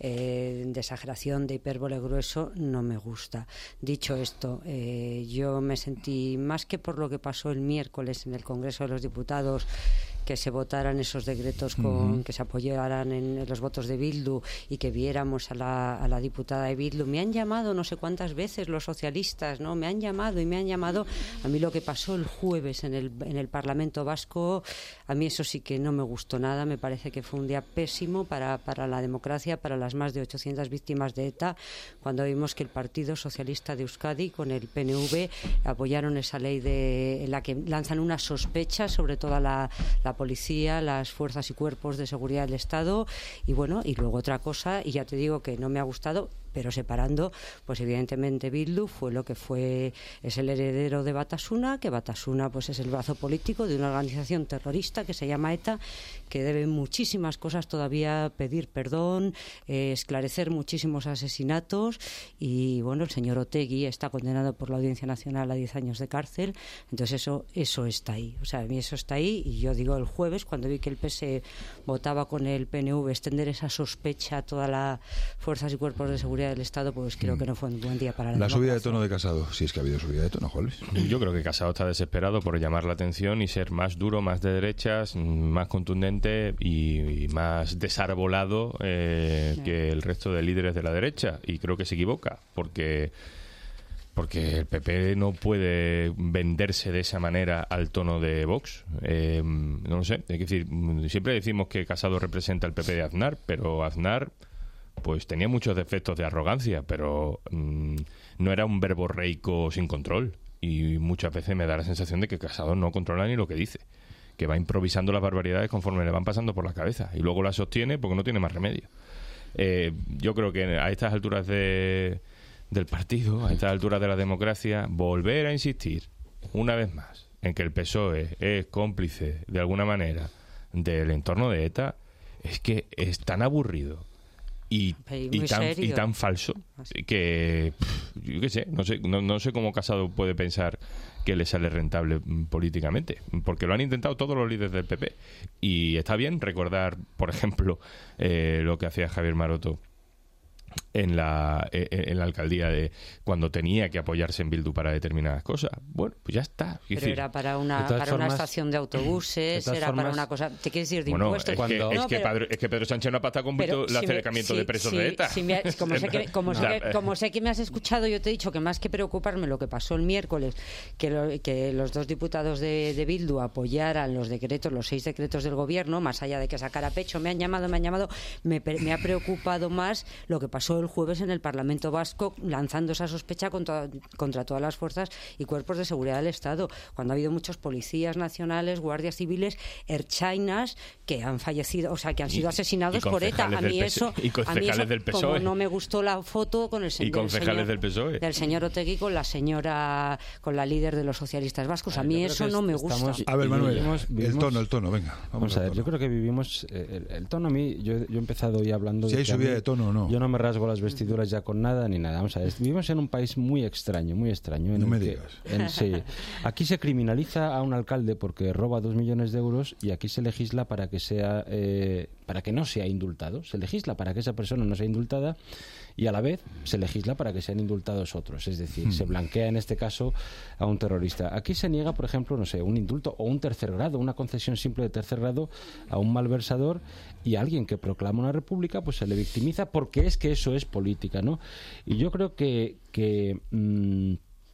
eh, de exageración, de hipérbole grueso no me gusta. Dicho esto, eh, yo me sentí, más que por lo que pasó el miércoles en el Congreso de los Diputados, que se votaran esos decretos con uh-huh. que se apoyaran en, en los votos de Bildu y que viéramos a la, a la diputada de Bildu. Me han llamado no sé cuántas veces los socialistas, ¿no? Me han llamado y me han llamado. A mí lo que pasó el jueves en el, en el Parlamento Vasco, a mí eso sí que no me gustó nada. Me parece que fue un día pésimo para, para la democracia, para las más de ochocientas víctimas de ETA, cuando vimos que el Partido Socialista de Euskadi con el P N V apoyaron esa ley de, en la que lanzan una sospecha sobre toda la, la policía, las fuerzas y cuerpos de seguridad del Estado. Y bueno, y luego otra cosa, y ya te digo que no me ha gustado, pero separando, pues evidentemente Bildu fue lo que fue, es el heredero de Batasuna, que Batasuna pues es el brazo político de una organización terrorista que se llama ETA, que debe muchísimas cosas todavía, pedir perdón, eh, esclarecer muchísimos asesinatos. Y bueno, el señor Otegi está condenado por la Audiencia Nacional a diez años de cárcel. Entonces eso eso está ahí, o sea, a mí eso está ahí. Y yo digo, el jueves, cuando vi que el P S E votaba con el P N V extender esa sospecha a todas las fuerzas y cuerpos de seguridad del Estado, pues creo que no fue un buen día para la La democracia. subida de tono de Casado, si es que ha habido subida de tono, Juan. Yo creo que Casado está desesperado por llamar la atención y ser más duro, más de derechas, más contundente y, y más desarbolado eh, sí. que el resto de líderes de la derecha. Y creo que se equivoca, porque porque el P P no puede venderse de esa manera al tono de Vox. Eh, no lo sé, es decir, siempre decimos que Casado representa al P P de Aznar, pero Aznar pues tenía muchos defectos de arrogancia, pero mmm, no era un verborreico sin control. Y muchas veces me da la sensación de que Casado no controla ni lo que dice, que va improvisando las barbaridades conforme le van pasando por la cabeza y luego las sostiene porque no tiene más remedio. Eh, yo creo que a estas alturas de, del partido, a estas alturas de la democracia, volver a insistir una vez más en que el P S O E es cómplice de alguna manera del entorno de ETA, es que es tan aburrido y, y, tan, y tan falso que pff, yo qué sé, no sé, no, no sé cómo Casado puede pensar que le sale rentable políticamente, porque lo han intentado todos los líderes del P P y está bien recordar, por ejemplo, eh, lo que hacía Javier Maroto en la en la alcaldía de cuando tenía que apoyarse en Bildu para determinadas cosas. Bueno, pues ya está. Pero decir, era para una para formas, una estación de autobuses, de era formas, para una cosa. ¿Te quieres decir de bueno, impuestos? Es, cuando, que, no, es, que pero, Pedro, es que Pedro Sánchez no ha pactado con Bildu el si acercamiento me, de presos sí, de ETA. Sí, me, como, sé que, como, sé que, como sé que me has escuchado, yo te he dicho que más que preocuparme lo que pasó el miércoles, que, lo, que los dos diputados de, de Bildu apoyaran los decretos, los seis decretos del gobierno, más allá de que sacara pecho, me han llamado, me han llamado, me, me ha preocupado más lo que pasó el jueves en el Parlamento Vasco, lanzando esa sospecha contra, contra todas las fuerzas y cuerpos de seguridad del Estado, cuando ha habido muchos policías nacionales, guardias civiles, erchainas que han fallecido, o sea, que han sido asesinados por ETA. A mí eso, y a mí eso del P S O E. Como no me gustó la foto con el, y del, señor, del, P S O E. del señor Otegi con la señora, con la líder de los socialistas vascos. A mí eso no me gusta. A ver, Manuel, vivimos, vivimos, el tono, el tono, venga. Vamos, vamos a ver, yo creo que vivimos, eh, el, el tono a mí, yo, yo he empezado hoy hablando si de hay subida de tono o no. Yo no me rasgo las vestiduras ya con nada ni nada. Vamos a ver, vivimos en un país muy extraño, muy extraño. En no me que, digas. En, sí, aquí se criminaliza a un alcalde porque roba dos millones de euros y aquí se legisla para que sea, eh, para que no sea indultado. Se legisla para que esa persona no sea indultada y a la vez se legisla para que sean indultados otros. Es decir, hmm. se blanquea en este caso a un terrorista. Aquí se niega, por ejemplo, no sé, un indulto o un tercer grado, una concesión simple de tercer grado a un malversador, y a alguien que proclama una república pues se le victimiza porque es que eso es política, ¿no? Y yo creo que, que mmm,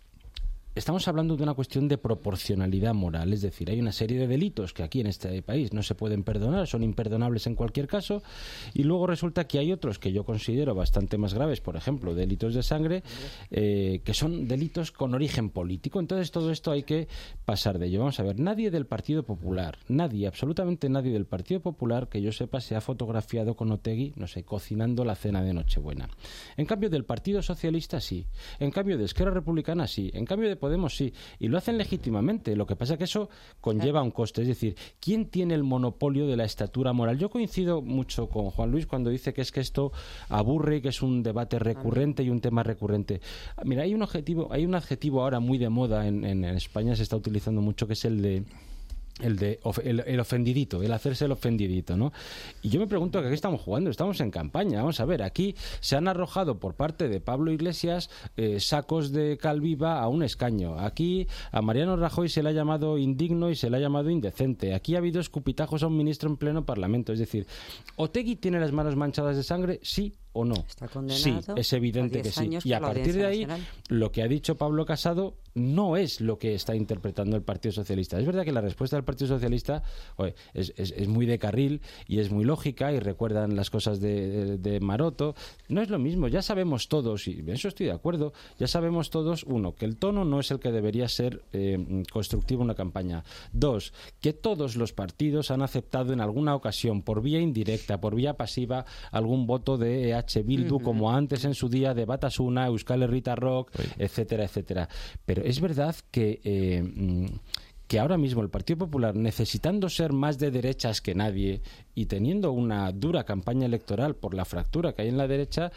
estamos hablando de una cuestión de proporcionalidad moral, es decir, hay una serie de delitos que aquí en este país no se pueden perdonar, son imperdonables en cualquier caso, y luego resulta que hay otros que yo considero bastante más graves, por ejemplo, delitos de sangre, eh, que son delitos con origen político. Entonces todo esto hay que pasar de ello. Vamos a ver, nadie del Partido Popular, nadie, absolutamente nadie del Partido Popular, que yo sepa, se ha fotografiado con Otegi, no sé, cocinando la cena de Nochebuena. En cambio del Partido Socialista sí, en cambio de Esquerra Republicana sí, en cambio de Podemos, sí. Y lo hacen legítimamente. Lo que pasa es que eso conlleva un coste. Es decir, ¿quién tiene el monopolio de la estatura moral? Yo coincido mucho con Juan Luis cuando dice que es que esto aburre y que es un debate recurrente y un tema recurrente. Mira, hay un objetivo, hay un adjetivo ahora muy de moda en, en, en España, se está utilizando mucho, que es el de El, de, el, el ofendidito, el hacerse el ofendidito, ¿no? Y yo me pregunto, ¿a qué estamos jugando? Estamos en campaña, vamos a ver, aquí se han arrojado por parte de Pablo Iglesias eh, sacos de cal viva a un escaño. Aquí a Mariano Rajoy se le ha llamado indigno y se le ha llamado indecente. Aquí ha habido escupitajos a un ministro en pleno Parlamento. Es decir, ¿Otegi tiene las manos manchadas de sangre? Sí o no. Está condenado. Sí, es evidente que sí. Y a partir de ahí, Nacional. Lo que ha dicho Pablo Casado no es lo que está interpretando el Partido Socialista. Es verdad que la respuesta del Partido Socialista oye, es, es, es muy de carril y es muy lógica y recuerdan las cosas de, de, de Maroto. No es lo mismo, ya sabemos todos, y en eso estoy de acuerdo, ya sabemos todos, uno, que el tono no es el que debería ser eh, constructivo en una campaña. Dos, que todos los partidos han aceptado en alguna ocasión, por vía indirecta, por vía pasiva, algún voto de E H Bildu, uh-huh. como antes en su día de Batasuna, Euskal Herrita Rock, sí. etcétera, etcétera. Pero es verdad que eh, que ahora mismo el Partido Popular, necesitando ser más de derechas que nadie y teniendo una dura campaña electoral por la fractura que hay en la derecha,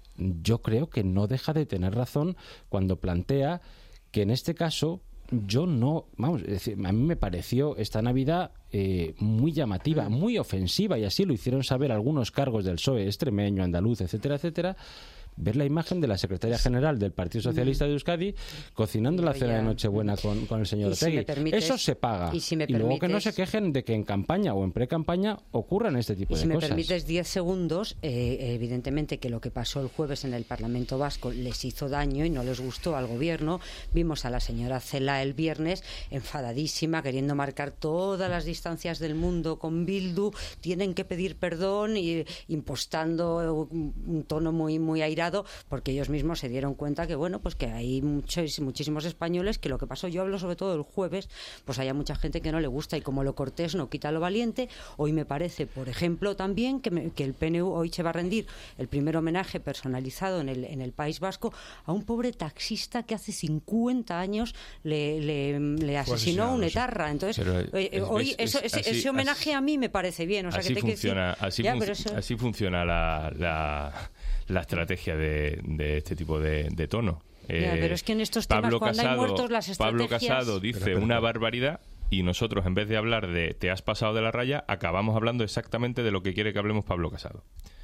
yo creo que no deja de tener razón cuando plantea que en este caso yo no, vamos, es decir, a mí me pareció esta Navidad eh, muy llamativa, muy ofensiva, y así lo hicieron saber algunos cargos del P S O E extremeño, andaluz, etcétera, etcétera, ver la imagen de la secretaria general del Partido Socialista de Euskadi cocinando la cena de Nochebuena con, con el señor Otegi. Si Eso se paga. Y, si me y luego que no se quejen de que en campaña o en pre-campaña ocurran este tipo y de si cosas. Si me permites diez segundos, eh, evidentemente que lo que pasó el jueves en el Parlamento Vasco les hizo daño y no les gustó al gobierno. Vimos a la señora Celaá el viernes enfadadísima, queriendo marcar todas las distancias del mundo con Bildu. Tienen que pedir perdón y impostando un tono muy, muy airado, porque ellos mismos se dieron cuenta que bueno, pues que hay muchos, muchísimos españoles que lo que pasó, yo hablo sobre todo el jueves, pues hay mucha gente que no le gusta, y como lo cortés no quita lo valiente. Hoy me parece, por ejemplo, también que, me, que el P N U hoy se va a rendir el primer homenaje personalizado en el, en el País Vasco a un pobre taxista que hace cincuenta años le, le, le asesinó un etarra. Entonces, eh, es, hoy es, eso, es, ese, así, ese homenaje así, a mí me parece bien. O sea, así, que funciona, que así, ya, fun- eso... así funciona la... la... la estrategia de, de este tipo de, de tono. Ya, eh, pero es que en estos temas, Pablo cuando Casado, hay muertos, las estrategias... Pablo Casado dice pero, pero, una barbaridad y nosotros, en vez de hablar de te has pasado de la raya, acabamos hablando exactamente de lo que quiere que hablemos Pablo Casado.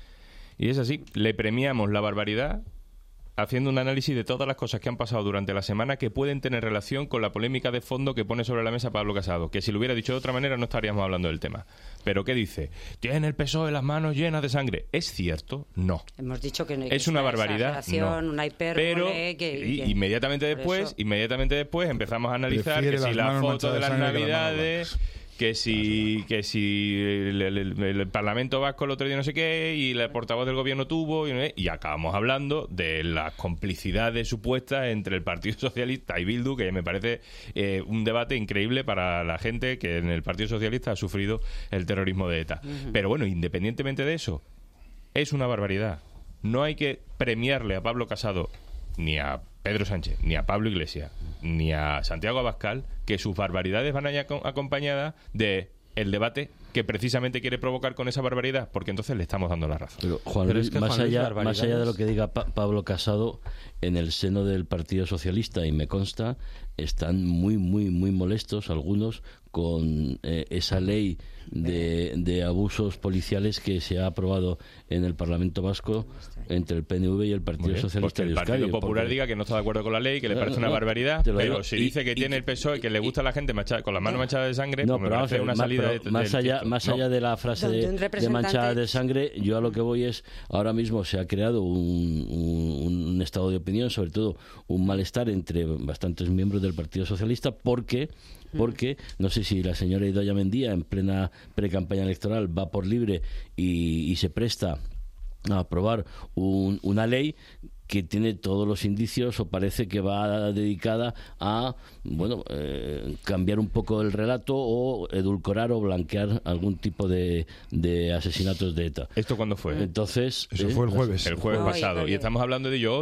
Y es así, le premiamos la barbaridad haciendo un análisis de todas las cosas que han pasado durante la semana que pueden tener relación con la polémica de fondo que pone sobre la mesa Pablo Casado, que si lo hubiera dicho de otra manera no estaríamos hablando del tema. Pero ¿qué dice? Tiene el P S O E las manos llenas de sangre. ¿Es cierto? No. Hemos dicho que no, es una barbaridad. No. Una hipérbole, pero que, y, que, inmediatamente después, eso... inmediatamente después empezamos a analizar que si la foto de las Navidades, que si que si el, el, el, el Parlamento Vasco el otro día no sé qué y el portavoz del gobierno tuvo y, y acabamos hablando de las complicidades supuestas entre el Partido Socialista y Bildu, que me parece eh, un debate increíble para la gente que en el Partido Socialista ha sufrido el terrorismo de ETA. Uh-huh. Pero bueno, independientemente de eso, es una barbaridad. No hay que premiarle a Pablo Casado ni a Pedro Sánchez, ni a Pablo Iglesias, ni a Santiago Abascal, que sus barbaridades van a ir acompañadas de el debate que precisamente quiere provocar con esa barbaridad, porque entonces le estamos dando la razón. Pero, Juan Luis, es que más, Juan allá, Luis más allá de lo que diga pa- Pablo Casado, en el seno del Partido Socialista, y me consta, están muy, muy, muy molestos algunos con eh, esa ley de, de abusos policiales que se ha aprobado en el Parlamento Vasco entre el P N V y el Partido Socialista de Euskadi. El Partido Popular porque... diga que no está de acuerdo con la ley, que le parece no, una no, barbaridad, pero digo, si y, dice que y, tiene el P S O E, que le gusta a la gente manchada, con las manos manchadas de sangre, no, pues me parece una más, salida pero, de, más del allá, texto. más no. allá de la frase de, de manchada de sangre, yo a lo que voy es, ahora mismo se ha creado un, un, un estado de opinión, sobre todo un malestar entre bastantes miembros del Partido Socialista, porque porque no sé si la señora Idoia Mendia en plena pre-campaña electoral va por libre y, y se presta a aprobar un, una ley que tiene todos los indicios o parece que va dedicada a bueno eh, cambiar un poco el relato o edulcorar o blanquear algún tipo de, de asesinatos de ETA. ¿Esto cuándo fue? Entonces eso ¿eh? fue el jueves. El jueves Oye, pasado. oye. Y estamos hablando de ello hoy.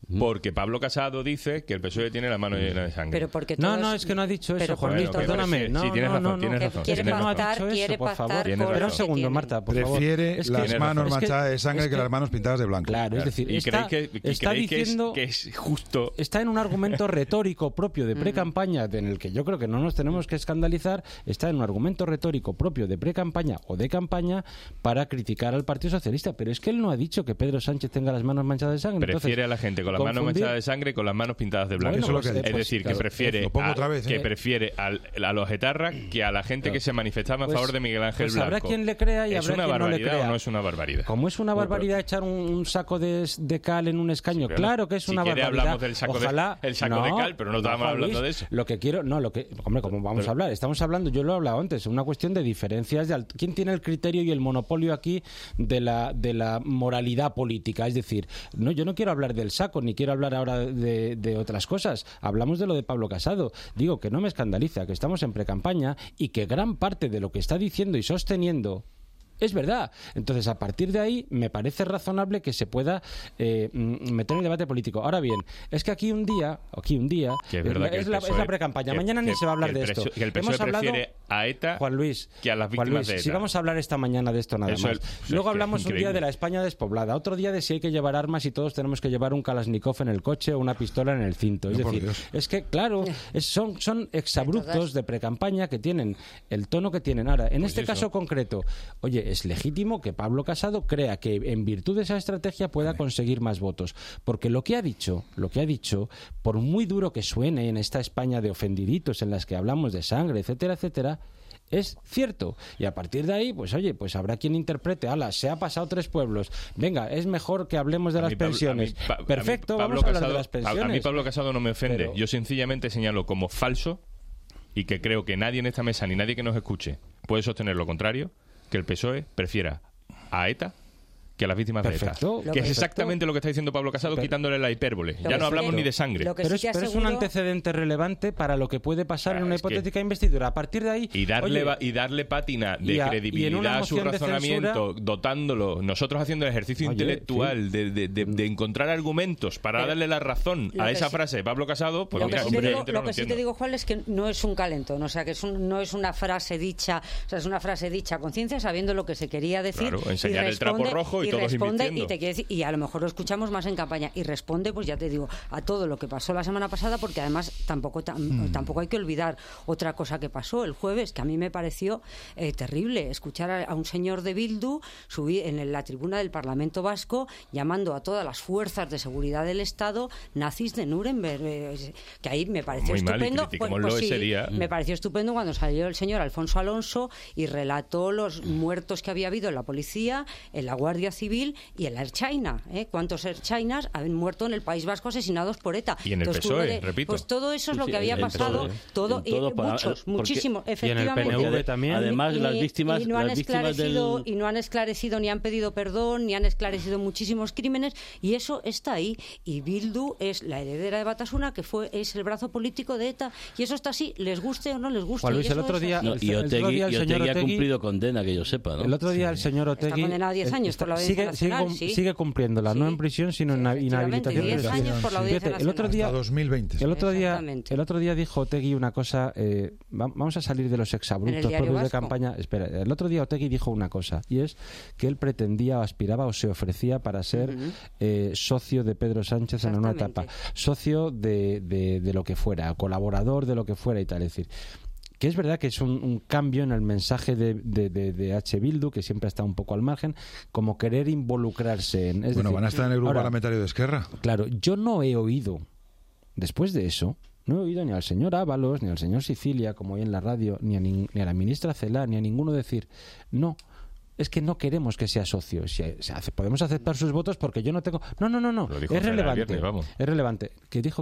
porque Pablo Casado dice que el P S O E tiene las manos llenas de sangre. Pero porque no, todos... no, es que no ha dicho eso, pero Juan Luis, bueno, perdóname. sí, No, sí, tienes no, razón, no, tienes no, razón. Quiere tienes pactar, razón. eso, quiere por pactar favor. Tienes con Espera un los que segundo, tienen. Marta, por favor. Prefiere Es que- las manos es que- manchadas de sangre es que, que- las manos pintadas de blanco. Claro, es decir, ¿Y está, creéis que, y está creéis que es- diciendo... que es justo? Está en un argumento retórico propio de pre-campaña, en el que yo creo que no nos tenemos que escandalizar, está en un argumento retórico propio de pre-campaña o de campaña para criticar al Partido Socialista, pero es que él no ha dicho que Pedro Sánchez tenga las manos manchadas de sangre. Prefiere Entonces, a la gente con las manos confundir- manchadas de sangre y con las manos pintadas de blanco. Bueno, Eso es lo que pues, ha dicho. Es decir, que claro, prefiere, lo pongo a, otra vez, que ¿eh? prefiere al- a los etarras que a la gente que se manifestaba en Pues- favor de Miguel Ángel pues Blanco. habrá quien le crea y ¿Es habrá una quien no le barbaridad crea. o no es una barbaridad? Como es una barbaridad echar un, un saco de, de cal en un escaño, pero claro que es si una quiere barbaridad. hablamos del saco de- Ojalá, el saco de cal, pero no estábamos Juan hablando Luis, de eso. Lo que quiero, no, lo que, hombre, como vamos a hablar, estamos hablando, yo lo he hablado antes, una cuestión de diferencias. De alt- ¿Quién tiene el criterio y el monopolio aquí de la de la moralidad política? Es decir, no, yo no quiero hablar del saco ni quiero hablar ahora de, de otras cosas. Hablamos de lo de Pablo Casado. Digo que no me escandaliza que estamos en precampaña y que gran parte de lo que está diciendo y sosteniendo es verdad. Entonces, a partir de ahí, me parece razonable que se pueda eh, mm, meter en el debate político. Ahora bien, es que aquí un día, aquí un día, Que es verdad es, que el la, P S O E es la precampaña. que- Mañana que- ni se va a hablar que el de esto. P S O E que el P S O E Hemos hablado, prefiere a ETA Juan Luis, que a las Juan víctimas Luis, de si ETA. vamos a hablar esta mañana de esto nada Eso más. es- pues Luego es que hablamos un día increíble. de la España despoblada, otro día de si hay que llevar armas y todos tenemos que llevar un Kalashnikov en el coche o una pistola en el cinto. Es No, por decir, Dios. es que, claro, es- son, son exabruptos Entonces- de precampaña que tienen el tono que tienen. Ahora, en Pues este eso. caso concreto, oye, es legítimo que Pablo Casado crea que en virtud de esa estrategia pueda conseguir más votos. Porque lo que ha dicho, lo que ha dicho, por muy duro que suene en esta España de ofendiditos en las que hablamos de sangre, etcétera, etcétera, es cierto. Y a partir de ahí, pues oye, pues habrá quien interprete, ala, se ha pasado tres pueblos. Venga, es mejor que hablemos de A las mí Pablo- pensiones. a mí Pa- Perfecto, a mí Pablo vamos a hablar Casado- de las pensiones. A, a mí Pablo Casado no me ofende. Pero- Yo sencillamente señalo como falso y que creo que nadie en esta mesa ni nadie que nos escuche puede sostener lo contrario, que el P S O E prefiera a ETA que a las víctimas Perfecto. de Lo ETA. Que es perfecto. exactamente lo que está diciendo Pablo Casado, Pero- quitándole la hipérbole. Lo Ya que no sí hablamos que- ni de sangre. lo que Pero, sí es, te pero es un aseguro- antecedente relevante para lo que puede pasar Claro, en una es que- hipotética investidura. A partir de ahí... Y darle, oye, va- y darle pátina de y a- y en credibilidad una a su moción de razonamiento, dotándolo, nosotros haciendo el ejercicio Oye, intelectual de, de- de- de encontrar argumentos para Pero- darle la razón lo a que esa sí- frase de Pablo Casado, pues Lo que mira, sí te digo, simplemente no lo lo que sí te entiendo. digo, Juan, es que no es un calentón, o sea, que es un- no es una frase dicha, o sea, es una frase dicha a conciencia, sabiendo lo que se quería decir. Claro, y enseñar el trapo responde- rojo y todos responde invirtiendo. y te quiere decir, y a lo mejor lo escuchamos más en campaña, y responde, pues ya te digo, a todo lo que pasó la semana pasada, porque además tampoco tam- Mm. tampoco hay que olvidar otra cosa que pasó el jueves, que a mí me pareció eh, terrible, escuchar a, a un señor de Bildu subir en la tribuna del Parlamento Vasco llamando a todas las fuerzas de seguridad del Estado nazis de Nuremberg, eh, que ahí me pareció Muy mal, y estupendo. critiquémoslo ese día. Me pareció estupendo cuando salió el señor Alfonso Alonso y relató los muertos que había habido en la policía, en la Guardia Civil y en la Erchaina. ¿eh? ¿Cuántos Erchainas habían muerto en el País Vasco asesinados por ETA? Y en el Entonces, P S O E, tú le- repito. Pues todo eso es Sí, lo sí, que había en el pasado, P S O E. todo, En y todo para- muchos, porque- muchísimo, Y en el efectivamente. P N V también. Además, Y- las y- víctimas, y no han las víctimas esclarecido del... y no han esclarecido ni han pedido perdón ni han esclarecido muchísimos crímenes, y eso está ahí. Y Bildu es la heredera de Batasuna, que fue es el brazo político de ETA, y eso está así, les guste o no les guste. Juan Luis, y eso el otro es día- así. No, y El otro Otegui, día el y señor Otegui ha Otegui- cumplido condena, que yo sepa, ¿no? El otro día el señor Otegui condenado a diez años por la Audiencia sigue, sigue, Nacional, cum- sí. sigue cumpliéndola, no Sí. en prisión, sino en Efectivamente, inhabilitación. diez años por la Audiencia Fíjate, el otro Nacional. día, Hasta dos mil veinte. el otro día, Exactamente. el otro día dijo Otegui una cosa. eh, va- vamos a salir de los En el exabruptos Diario propios de Vasco. campaña. Espera, el otro día Otegui dijo una cosa, y es que él pretendía o aspiraba o se ofrecía para ser Ujú. eh, socio de Pedro Sánchez en una etapa, socio de, de, de lo que fuera, colaborador de lo que fuera y tal. Es decir, que es verdad que es un, un cambio en el mensaje de, de, de, de H. Bildu, que siempre está un poco al margen, como querer involucrarse en... Es Bueno, decir, van a estar en el grupo ahora, parlamentario de Esquerra. claro, yo no he oído, después de eso, no he oído ni al señor Ábalos, ni al señor Sicilia, como hoy en la radio, ni a, ni, ni a la ministra Celaá, ni a ninguno decir, no, es que no queremos que sea socio. Si, si hace- podemos aceptar sus votos porque yo no tengo... No, no, no, no, Lo dijo es Celaá el relevante. viernes, vamos. Es relevante. ¿Qué dijo qué?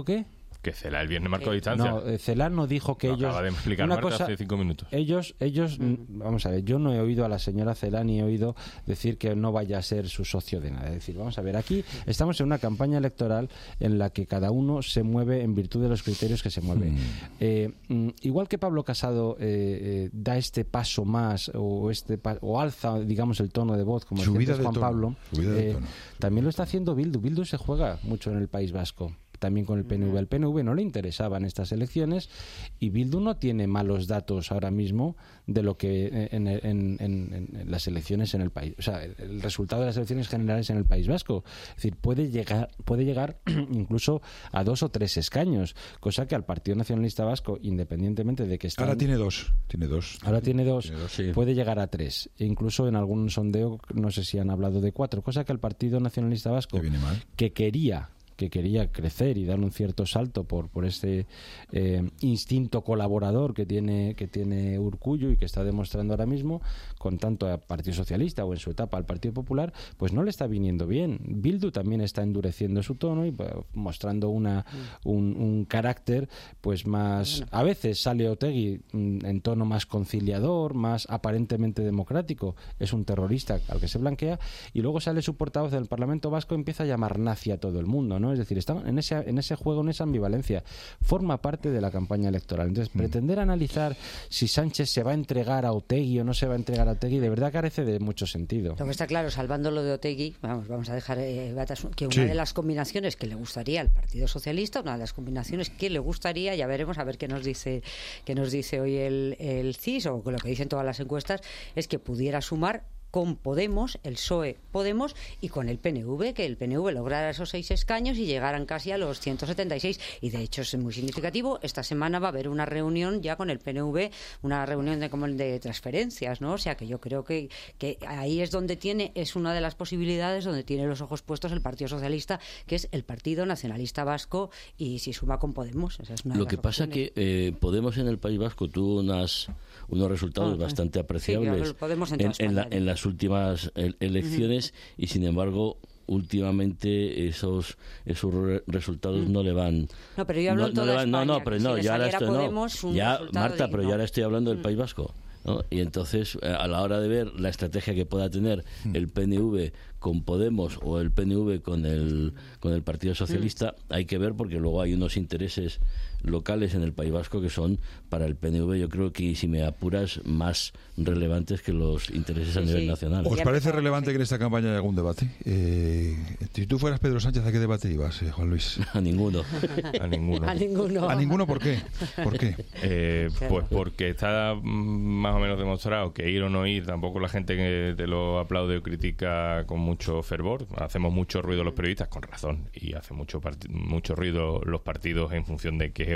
Que Cela el viernes marcó distancia. No, Cela no dijo que Lo ellos... acaba de explicar una Marta cosa, hace cinco minutos. Ellos, ellos mm. vamos a ver, yo no he oído a la señora Cela ni he oído decir que no vaya a ser su socio de nada. Es decir, vamos a ver, aquí estamos en una campaña electoral en la que cada uno se mueve en virtud de los criterios que se mueve. Mm. Eh, igual que Pablo Casado eh, eh, da este paso más o este pa o alza, digamos, el tono de voz, como decía Juan tono. Pablo, eh, también lo está haciendo Bildu. Bildu se juega mucho en el País Vasco. También con el P N V. Al P N V no le interesaban estas elecciones y Bildu no tiene malos datos ahora mismo de lo que en, en, en, en las elecciones en el país, o sea, el resultado de las elecciones generales en el País Vasco. Es decir, puede llegar, puede llegar incluso a dos o tres escaños, cosa que al Partido Nacionalista Vasco, independientemente de que está... Ahora tiene dos, tiene dos. Ahora tiene dos, tiene dos sí. Puede llegar a tres. E incluso en algún sondeo, no sé si han hablado de cuatro, cosa que al Partido Nacionalista Vasco, que quería... que quería crecer y dar un cierto salto por por este eh, instinto colaborador que tiene que tiene Urkullu y que está demostrando ahora mismo con tanto al Partido Socialista o en su etapa al Partido Popular, pues no le está viniendo bien. Bildu también está endureciendo su tono y pues, mostrando una un, un carácter pues más... A veces sale Otegi en tono más conciliador, más aparentemente democrático, es un terrorista al que se blanquea, y luego sale su portavoz del Parlamento Vasco y empieza a llamar nazi a todo el mundo, ¿no? Es decir, está en ese, en ese juego, en esa ambivalencia. Forma parte de la campaña electoral. Entonces, mm. pretender analizar si Sánchez se va a entregar a Otegi o no se va a entregar a Otegi, de verdad carece de mucho sentido. Lo que está claro, salvando lo de Otegi, vamos, vamos a dejar eh, que una sí. de las combinaciones que le gustaría al Partido Socialista, una de las combinaciones que le gustaría, ya veremos a ver qué nos dice qué nos dice hoy el, el C I S o lo que dicen todas las encuestas, es que pudiera sumar con Podemos, el P S O E Podemos y con el P N V, que el P N V lograra esos seis escaños y llegaran casi a los ciento setenta y seis, y de hecho es muy significativo. Esta semana va a haber una reunión ya con el P N V, una reunión de como de transferencias, ¿no? O sea que yo creo que, que ahí es donde tiene, es una de las posibilidades donde tiene los ojos puestos el Partido Socialista, que es el Partido Nacionalista Vasco, y si suma con Podemos, esa es una Lo de que las pasa opciones. que eh, Podemos en el País Vasco tuvo unas unos resultados oh, bastante apreciables sí, Podemos en, en, en, la, en las últimas elecciones uh-huh. y sin embargo últimamente esos esos re resultados uh-huh. no le van no pero yo hablo no, toda no, le van, España, no no pero no si ya ahora estoy Podemos, no ya Marta de, pero no. ya ahora estoy hablando del uh-huh. País Vasco, ¿no? Y entonces a la hora de ver la estrategia que pueda tener uh-huh. el P N V con Podemos o el P N V con el con el Partido Socialista uh-huh. hay que ver, porque luego hay unos intereses locales en el País Vasco que son para el P N V, yo creo que si me apuras más relevantes que los intereses sí, a nivel sí. nacional. ¿Os parece relevante que en esta campaña haya algún debate? Eh, si tú fueras Pedro Sánchez, ¿a qué debate ibas, eh, Juan Luis? A ninguno. A ninguno. A ninguno. ¿A ninguno por qué? ¿Por qué? Eh, pues porque está más o menos demostrado que ir o no ir, tampoco la gente que te lo aplaude o critica con mucho fervor. Hacemos mucho ruido los periodistas, con razón, y hace mucho mucho ruido los partidos en función de qué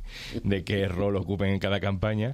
de qué rol ocupen en cada campaña.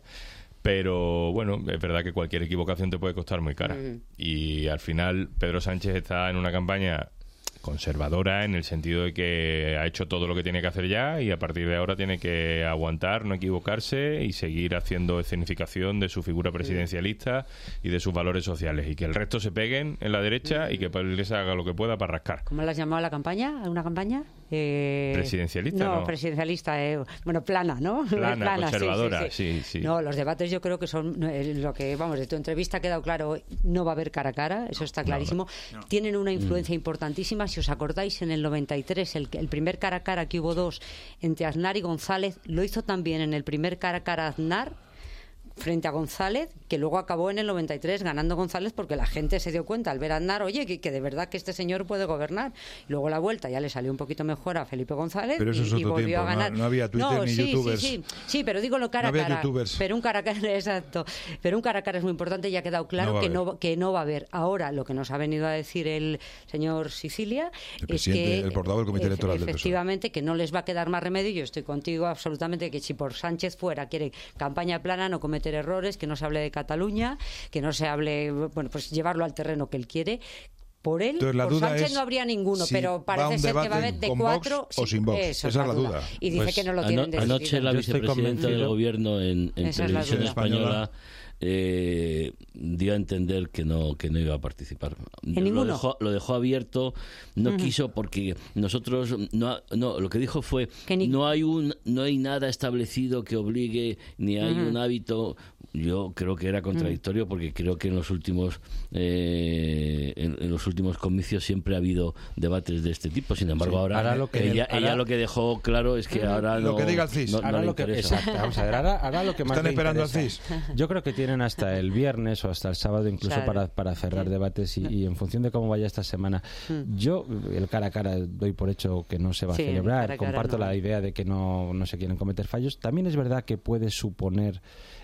Pero bueno, es verdad que cualquier equivocación te puede costar muy cara. Uh-huh. Y al final Pedro Sánchez está en una campaña conservadora en el sentido de que ha hecho todo lo que tiene que hacer ya y a partir de ahora tiene que aguantar, no equivocarse y seguir haciendo escenificación de su figura presidencialista y de sus valores sociales, y que el resto se peguen en la derecha y que les haga lo que pueda para rascar. ¿Cómo la has llamado la campaña? ¿Una campaña? Eh... ¿Presidencialista? No, no. presidencialista, eh... bueno, plana, ¿no? Plana, plana conservadora, sí sí, sí. sí, sí. No, los debates yo creo que son eh, lo que, vamos, de tu entrevista ha quedado claro, no va a haber cara a cara, eso está clarísimo. No, no. Tienen una influencia mm. importantísima, si os acordáis, en el noventa y tres, el, el primer cara a cara que hubo dos entre Aznar y González, lo hizo también en el primer cara a cara Aznar frente a González, que luego acabó en el noventa y tres ganando González porque la gente se dio cuenta al ver a Aznar, oye, que, que de verdad que este señor puede gobernar. Y luego la vuelta ya le salió un poquito mejor a Felipe González. Pero eso es y, otro y volvió tiempo, a ganar. No, no había Twitter no, ni sí, youtubers. Sí, sí, sí, pero digo lo cara a no cara. YouTubers. Pero un cara a cara, exacto. Pero un cara a cara es muy importante y ya ha quedado claro no que, no, que no va a haber. Ahora, lo que nos ha venido a decir el señor Sicilia el es que el portavoz del Comité Electoral del efectivamente que no les va a quedar más remedio. Yo estoy contigo absolutamente que si por Sánchez fuera quiere campaña plana, no cometer errores, que no se hable de Cataluña, que no se hable, bueno, pues llevarlo al terreno que él quiere. Por él, Entonces, por Sánchez no habría ninguno, si pero parece ser que va a haber de cuatro o sin Vox. Eso esa es la duda. duda. Y dice pues que no lo tienen ano, Anoche la vicepresidenta del gobierno en, en televisión española eh, dio a entender que no que no iba a participar. ¿En lo dejó, lo dejó abierto, no uh-huh. quiso, porque nosotros no, no lo que dijo fue ni... no hay un no hay nada establecido que obligue, ni hay uh-huh. un hábito. Yo creo que era contradictorio uh-huh. porque creo que en los últimos eh, en, en los últimos comicios siempre ha habido debates de este tipo. Sin embargo, sí. ahora, ahora, lo que, ella, ahora ella lo que dejó claro es que uh-huh. ahora lo no, que diga el C I S. No, no ahora le lo que, exacto, vamos a ver, ahora, ahora lo que más están esperando al C I S. Yo creo que tienen hasta el viernes o hasta el sábado incluso claro. para, para cerrar sí. debates y, y en función de cómo vaya esta semana. Mm. Yo, el cara a cara, doy por hecho que no se va sí, a celebrar. Cara Comparto cara no. la idea de que no, no se quieren cometer fallos. También es verdad que puede suponer...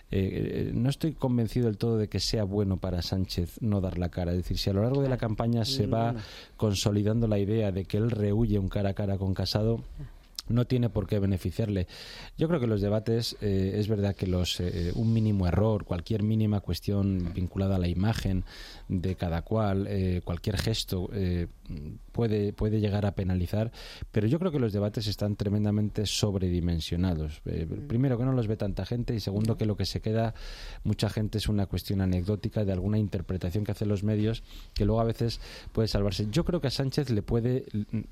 Eh, no estoy convencido del todo de que sea bueno para Sánchez no dar la cara. Es decir, si a lo largo de la campaña se va consolidando la idea de que él rehúye un cara a cara con Casado, no tiene por qué beneficiarle. Yo creo que los debates, eh, es verdad que los eh, un mínimo error, cualquier mínima cuestión vinculada a la imagen de cada cual, eh, cualquier gesto eh, puede, puede llegar a penalizar, pero yo creo que los debates están tremendamente sobredimensionados. Eh, primero, que no los ve tanta gente, y segundo, que lo que se queda mucha gente es una cuestión anecdótica de alguna interpretación que hacen los medios, que luego a veces puede salvarse. Yo creo que a Sánchez le puede...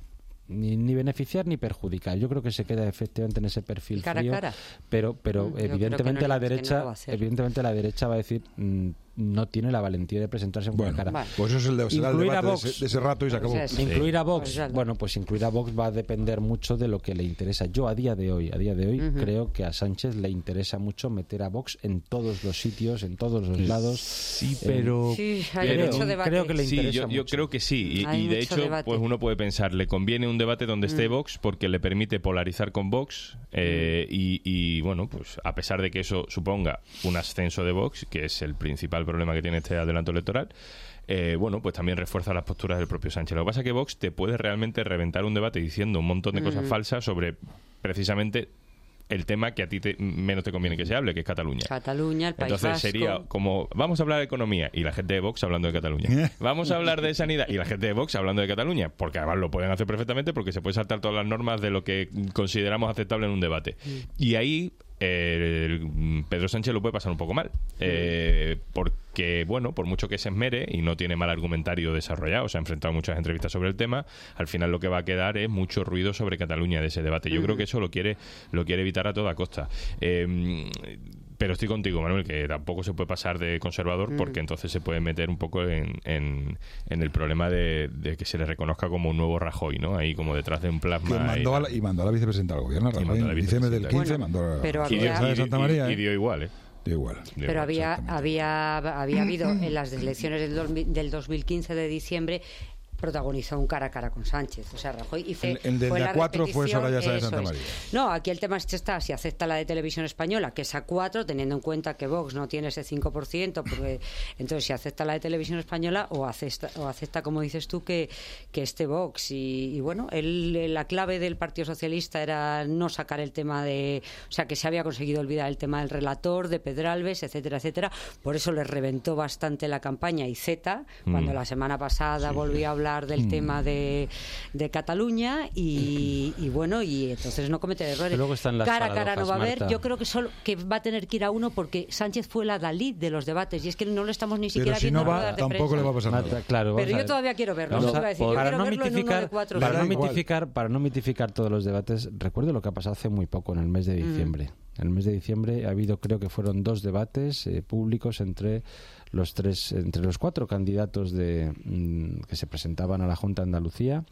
Ni, ni beneficiar ni perjudicar. Yo creo que se queda efectivamente en ese perfil cara frío, a cara. pero pero mm, evidentemente no, la derecha no evidentemente la derecha va a decir mmm, no tiene la valentía de presentarse en bueno, cara. Vale. Pues eso es el, de, será el debate Vox, de, ese, de ese rato y se acabó. Pues incluir a Vox, pues bueno, pues incluir a Vox va a depender mucho de lo que le interesa. Yo a día de hoy, a día de hoy uh-huh. creo que a Sánchez le interesa mucho meter a Vox en todos los sitios, en todos los lados. Sí, pero, sí, hay pero mucho debate. Creo que le interesa sí, yo, mucho. yo creo que sí, y, y de hecho, debate. Pues uno puede pensar, le conviene un debate donde esté mm. Vox porque le permite polarizar con Vox eh, mm. y, y bueno, pues a pesar de que eso suponga un ascenso de Vox, que es el principal problema que tiene este adelanto electoral, eh, bueno, pues también refuerza las posturas del propio Sánchez. Lo que pasa es que Vox te puede realmente reventar un debate diciendo un montón de mm. cosas falsas sobre precisamente el tema que a ti te, menos te conviene que se hable, que es Cataluña. Cataluña, el País Entonces Vasco. sería como, vamos a hablar de economía y la gente de Vox hablando de Cataluña. Vamos a hablar de sanidad y la gente de Vox hablando de Cataluña. Porque además lo pueden hacer perfectamente porque se puede saltar todas las normas de lo que consideramos aceptable en un debate. Mm. Y ahí eh, Pedro Sánchez lo puede pasar un poco mal. Eh, porque, bueno, por mucho que se esmere y no tiene mal argumentario desarrollado, se ha enfrentado a muchas entrevistas sobre el tema, al final lo que va a quedar es mucho ruido sobre Cataluña de ese debate. Yo uh-huh. creo que eso lo quiere, lo quiere evitar a toda costa. Eh, pero estoy contigo, Manuel, que tampoco se puede pasar de conservador, porque entonces se puede meter un poco en, en, en el problema de, de que se le reconozca como un nuevo Rajoy, ¿no? Ahí como detrás de un plasma. Mandó y, la, y mandó a la vicepresidenta del gobierno, Rajoy, en diciembre del quince, bueno, mandó a pero la había, de Santa María. Y, y, y dio igual, ¿eh? Dio igual. Dio pero igual, había, había, había habido en las elecciones del, dos, del dos mil quince de diciembre, protagonizó un cara a cara con Sánchez, o sea, Rajoy, y fue, el, el del fue de la A cuatro fue Soraya Sáenz de Santa María. Es. No, aquí el tema es que está, si acepta la de Televisión Española, que es A cuatro, teniendo en cuenta que Vox no tiene ese cinco por ciento, porque entonces si acepta la de Televisión Española o acepta, o acepta como dices tú, que, que este Vox, y, y bueno, él, la clave del Partido Socialista era no sacar el tema de, o sea, que se había conseguido olvidar el tema del relator, de Pedralbes, etcétera, etcétera, por eso le reventó bastante la campaña y Z, mm. cuando la semana pasada sí. volvió a hablar del mm. tema de De, de Cataluña y, y bueno, y entonces no cometer errores. Cara a cara no va a haber. Yo creo que solo que va a tener que ir a uno porque Sánchez fue la Dalí de los debates y es que no lo estamos ni siquiera si viendo no va, tampoco le va a pasar nada. Marta, claro, pero yo todavía quiero verlo. No, no, decir, yo para, quiero no verlo en uno de cuatro, para, no mitificar, para no mitificar todos los debates, recuerdo lo que ha pasado hace muy poco, en el mes de diciembre. Mm. En el mes de diciembre ha habido, creo que fueron dos debates eh, públicos entre los tres, entre los cuatro candidatos de mmm, que se presentaban a la Junta de Andalucía.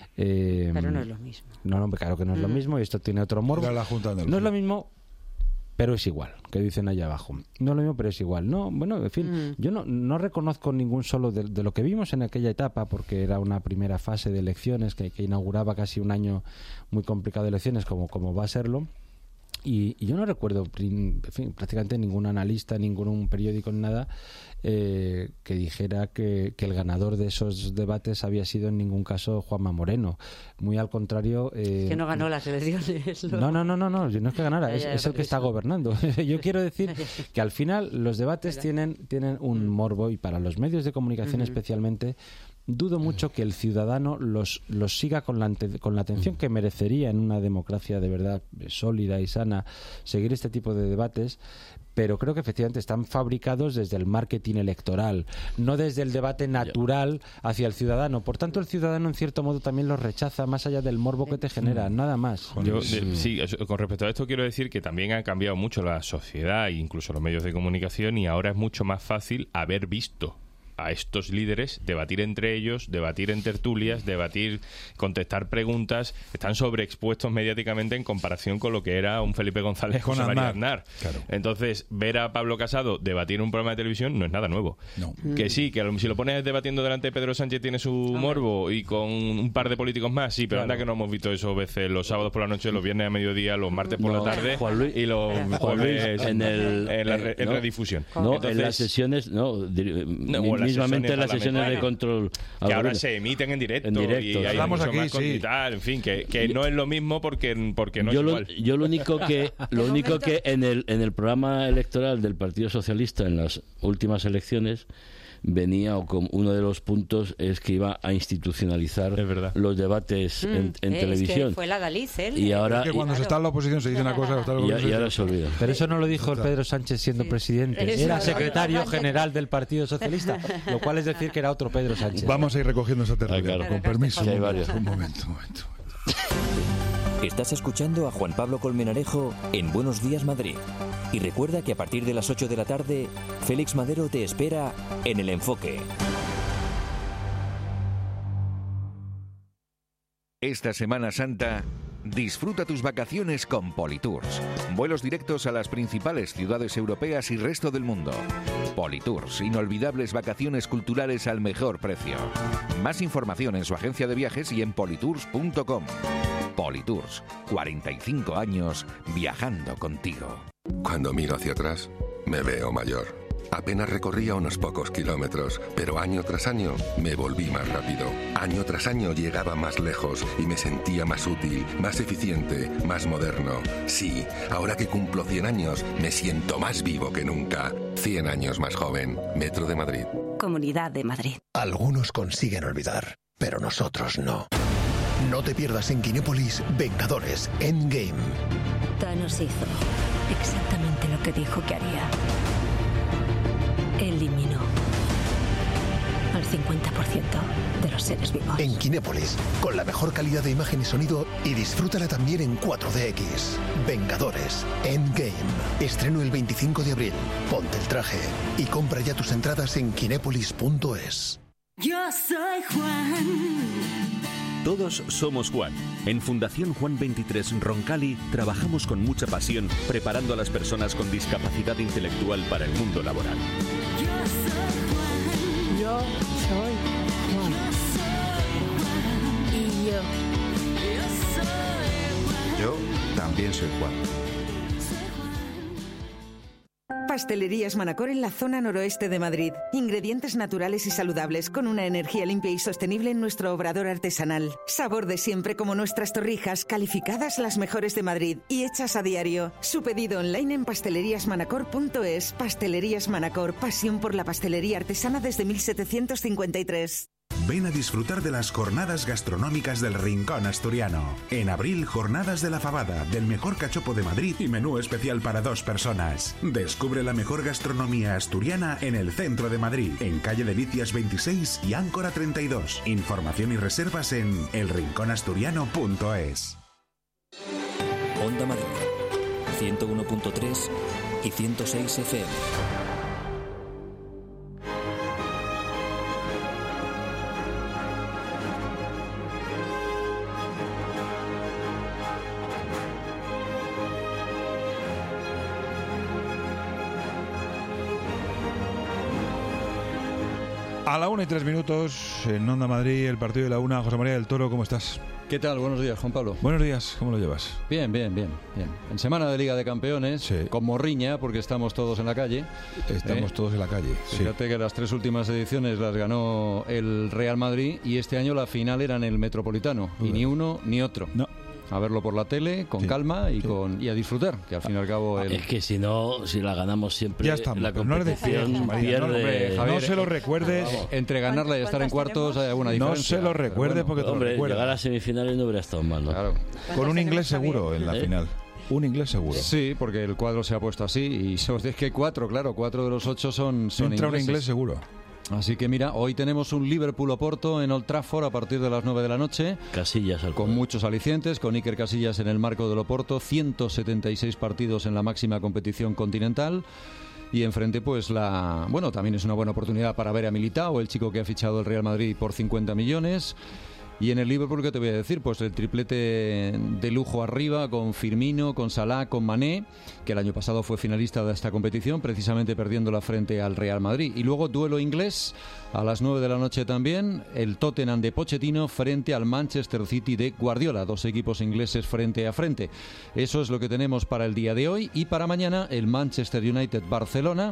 Eh, pero no es lo mismo. No, no, claro que no es mm. lo mismo y esto tiene otro morbo. La Junta de no es lo mismo, pero es igual, que dicen allá abajo. No es lo mismo, pero es igual. No, bueno, en fin, mm. yo no, no reconozco ningún solo de, de lo que vimos en aquella etapa, porque era una primera fase de elecciones que, que inauguraba casi un año muy complicado de elecciones, como, como va a serlo. Y, y yo no recuerdo, en fin, prácticamente ningún analista, ningún periódico, nada, eh, que dijera que, que el ganador de esos debates había sido en ningún caso Juanma Moreno. Muy al contrario. Eh, que no ganó las elecciones. No, no, no, no, no, no es que ganara, es, es el que está gobernando. Yo quiero decir que al final los debates tienen, tienen un morbo y para los medios de comunicación uh-huh. especialmente. Dudo mucho que el ciudadano los, los siga con la, ante, con la atención que merecería en una democracia de verdad sólida y sana seguir este tipo de debates, pero creo que efectivamente están fabricados desde el marketing electoral, no desde el debate natural hacia el ciudadano. Por tanto, el ciudadano en cierto modo también los rechaza, más allá del morbo que te genera, nada más. Yo, de, sí, con respecto a esto quiero decir que también ha cambiado mucho la sociedad e incluso los medios de comunicación, y ahora es mucho más fácil haber visto a estos líderes debatir entre ellos, debatir en tertulias, debatir, contestar preguntas. Están sobreexpuestos mediáticamente en comparación con lo que era un Felipe González con José Aznar. María Aznar. Claro. Entonces, ver a Pablo Casado debatir en un programa de televisión no es nada nuevo. No. Que sí, que si lo pones debatiendo delante de Pedro Sánchez tiene su morbo, y con un par de políticos más, sí, pero Claro. anda que no hemos visto eso veces los sábados por la noche, los viernes a mediodía, los martes por No, la tarde Juan Luis, y los Juan Luis, jueves en, el, en la eh, en no, redifusión. No, Entonces, en las sesiones, no, dir, No, o las mismamente en las sesiones sesiones de control. que ahora Algoritmo. se emiten en directo, En directo, y hay Hablamos mucho aquí, más contenido sí. y tal, en fin, que, que no es lo mismo porque, porque no yo es lo, igual. yo lo único que lo único que en el en el programa electoral del Partido Socialista en las últimas elecciones venía, o como uno de los puntos es que iba a institucionalizar los debates en, en Mm, es televisión. que fue la Dalit, él. Y ahora Es que cuando se está en la oposición se dice una cosa, está en la y, oposición y ahora se olvida. Pero eso no lo dijo el Pedro Sánchez siendo presidente. Eso Era no. secretario general del Partido Socialista, lo cual es decir que era otro Pedro Sánchez. Vamos a ir recogiendo esa tertulia, Ah, claro. con permiso. Sí, hay un, varios. un momento, un momento. Estás escuchando a Juan Pablo Colmenarejo en Buenos Días Madrid. Y recuerda que a partir de las ocho de la tarde, Félix Madero te espera en El Enfoque. Esta Semana Santa, disfruta tus vacaciones con Politours. Vuelos directos a las principales ciudades europeas y resto del mundo. Politours, inolvidables vacaciones culturales al mejor precio. Más información en su agencia de viajes y en politours punto com. Politours, cuarenta y cinco años viajando contigo. Cuando miro hacia atrás, me veo mayor. Apenas recorría unos pocos kilómetros, pero año tras año me volví más rápido. Año tras año llegaba más lejos y me sentía más útil, más eficiente, más moderno. Sí, ahora que cumplo cien años, me siento más vivo que nunca. cien años más joven. Metro de Madrid. Comunidad de Madrid. Algunos consiguen olvidar, pero nosotros no. No te pierdas en Kinépolis Vengadores Endgame. Thanos hizo exactamente lo que dijo que haría. Eliminó al cincuenta por ciento de los seres vivos. En Kinépolis, con la mejor calidad de imagen y sonido, y disfrútala también en cuatro D X. Vengadores Endgame. Estreno el veinticinco de abril. Ponte el traje y compra ya tus entradas en kinépolis punto es. Yo soy Juan. Todos somos Juan. En Fundación Juan veintitrés Roncali trabajamos con mucha pasión preparando a las personas con discapacidad intelectual para el mundo laboral. Yo soy Juan. Y yo. Yo también soy Juan. Pastelerías Manacor en la zona noroeste de Madrid. Ingredientes naturales y saludables con una energía limpia y sostenible en nuestro obrador artesanal. Sabor de siempre como nuestras torrijas, calificadas las mejores de Madrid y hechas a diario. Su pedido online en pastelerías manacor punto es. Pastelerías Manacor, pasión por la pastelería artesana desde mil setecientos cincuenta y tres. Ven a disfrutar de las jornadas gastronómicas del Rincón Asturiano. En abril, jornadas de la fabada, del mejor cachopo de Madrid y menú especial para dos personas. Descubre la mejor gastronomía asturiana en el centro de Madrid, en calle Delicias veintiséis y Áncora treinta y dos. Información y reservas en el rincón asturiano punto es. Onda Madrid, ciento uno punto tres y ciento seis F M. A la una y tres minutos, en Onda Madrid, el partido de la una. José María del Toro, ¿cómo estás? ¿Qué tal? Buenos días, Juan Pablo. Buenos días, ¿cómo lo llevas? Bien, bien, bien, bien. En semana de Liga de Campeones, sí, con morriña, porque estamos todos en la calle. Estamos ¿Eh? todos en la calle, Fíjate sí. que las tres últimas ediciones las ganó el Real Madrid y este año la final era en el Metropolitano. Uh-huh. Y ni uno ni otro. No. A verlo por la tele, con sí, calma y sí. con y a disfrutar, que al fin y al cabo... El... Es que si no, si la ganamos siempre, ya estamos, la competición no María, pierde... No, hombre, Javier, no se lo recuerdes. Vamos, entre ganarla y estar en cuartos hay alguna diferencia. No se lo recuerdes bueno, porque te hombre, lo recuerdas. Llegar a semifinales no hubiera estado mal, ¿no? Claro. Con un inglés seguro en la ¿Eh? final. un inglés seguro. Sí, porque el cuadro se ha puesto así y es que cuatro, claro, cuatro de los ocho son, son Entra ingleses. un inglés seguro. Así que mira, hoy tenemos un Liverpool-Oporto en Old Trafford a partir de las nueve de la noche. Casillas al con poder. Muchos alicientes, con Iker Casillas en el marco del Oporto, ciento setenta y seis partidos en la máxima competición continental. Y enfrente, pues la. Bueno, también es una buena oportunidad para ver a Militao, el chico que ha fichado el Real Madrid por cincuenta millones. Y en el Liverpool, ¿qué te voy a decir? Pues el triplete de lujo arriba con Firmino, con Salah, con Mané, que el año pasado fue finalista de esta competición, precisamente perdiéndola frente al Real Madrid. Y luego duelo inglés a las nueve de la noche también, el Tottenham de Pochettino frente al Manchester City de Guardiola, dos equipos ingleses frente a frente. Eso es lo que tenemos para el día de hoy. Y para mañana el Manchester United-Barcelona.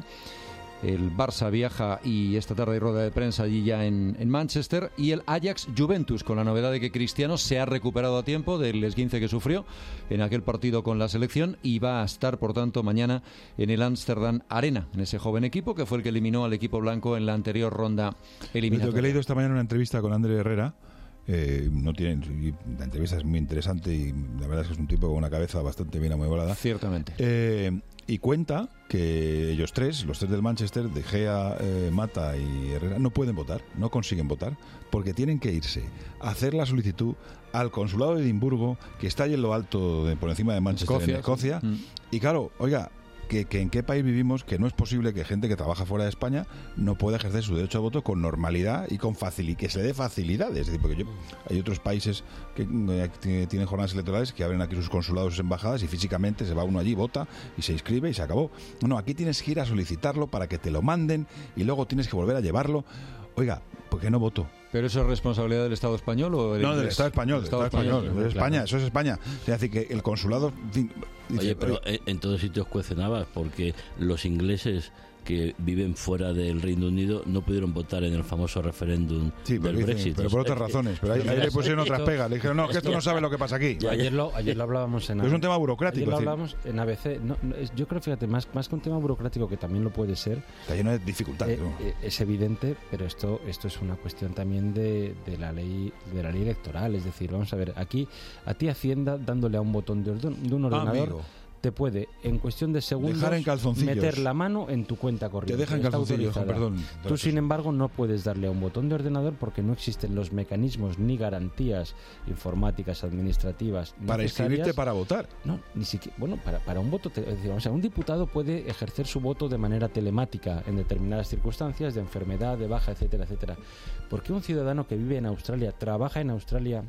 El Barça viaja y esta tarde hay rueda de prensa allí ya en, en Manchester. Y el Ajax-Juventus, con la novedad de que Cristiano se ha recuperado a tiempo del esguince que sufrió en aquel partido con la selección y va a estar, por tanto, mañana en el Amsterdam Arena, en ese joven equipo que fue el que eliminó al equipo blanco en la anterior ronda eliminatoria. Lo que he leído esta mañana en una entrevista con Ander Herrera, eh, no tiene, la entrevista es muy interesante y la verdad es que es un tipo con una cabeza bastante bien amueblada. Ciertamente. Eh, y cuenta que ellos tres, los tres del Manchester, De Gea, eh, Mata y Herrera, no pueden votar, no consiguen votar, porque tienen que irse a hacer la solicitud al consulado de Edimburgo, que está ahí en lo alto, de, por encima de Manchester, Escocia, en Escocia. Sí. Y claro, oiga, que, que en qué país vivimos, que no es posible que gente que trabaja fuera de España no pueda ejercer su derecho a voto con normalidad y con facilidad, que se le dé facilidades. Es decir, porque yo, hay otros países que, que tienen jornadas electorales que abren aquí sus consulados, sus embajadas y físicamente se va uno allí, vota y se inscribe y se acabó. No, aquí tienes que ir a solicitarlo para que te lo manden y luego tienes que volver a llevarlo. Oiga, ¿por qué no voto? ¿Pero eso es responsabilidad del Estado español o del No, del Estado español, del Estado español, español. Es España, claro. Eso es España. Es decir, que el consulado... Dice, Oye, pero oye, en todos sitios cuecen habas, porque los ingleses que viven fuera del Reino Unido no pudieron votar en el famoso referéndum sí, del dicen, Brexit. Pero por otras razones. Pero ahí, ahí le pusieron otras pegas. Le dijeron, no, que esto no sabe lo que pasa aquí. Ayer lo, ayer lo hablábamos en... Es un tema burocrático. Ayer lo hablábamos en A B C. No, no, yo creo, fíjate, más, más que un tema burocrático, que también lo puede ser... Está lleno de dificultades. Eh, ¿no? eh, es evidente, pero esto esto es una cuestión también de, de la ley de la ley electoral. Es decir, vamos a ver, aquí a ti Hacienda, dándole a un botón de, de un ordenador... Ah, te puede, en cuestión de segundos, meter la mano en tu cuenta corriente. Te deja en calzoncillos, perdón. Tú, sin embargo, no puedes darle a un botón de ordenador porque no existen los mecanismos ni garantías informáticas, administrativas para inscribirte para votar. No, ni siquiera. Bueno, para, para un voto. Te, es decir, o sea, un diputado puede ejercer su voto de manera telemática en determinadas circunstancias de enfermedad, de baja, etcétera, etcétera. ¿Por qué un ciudadano que vive en Australia, trabaja en Australia,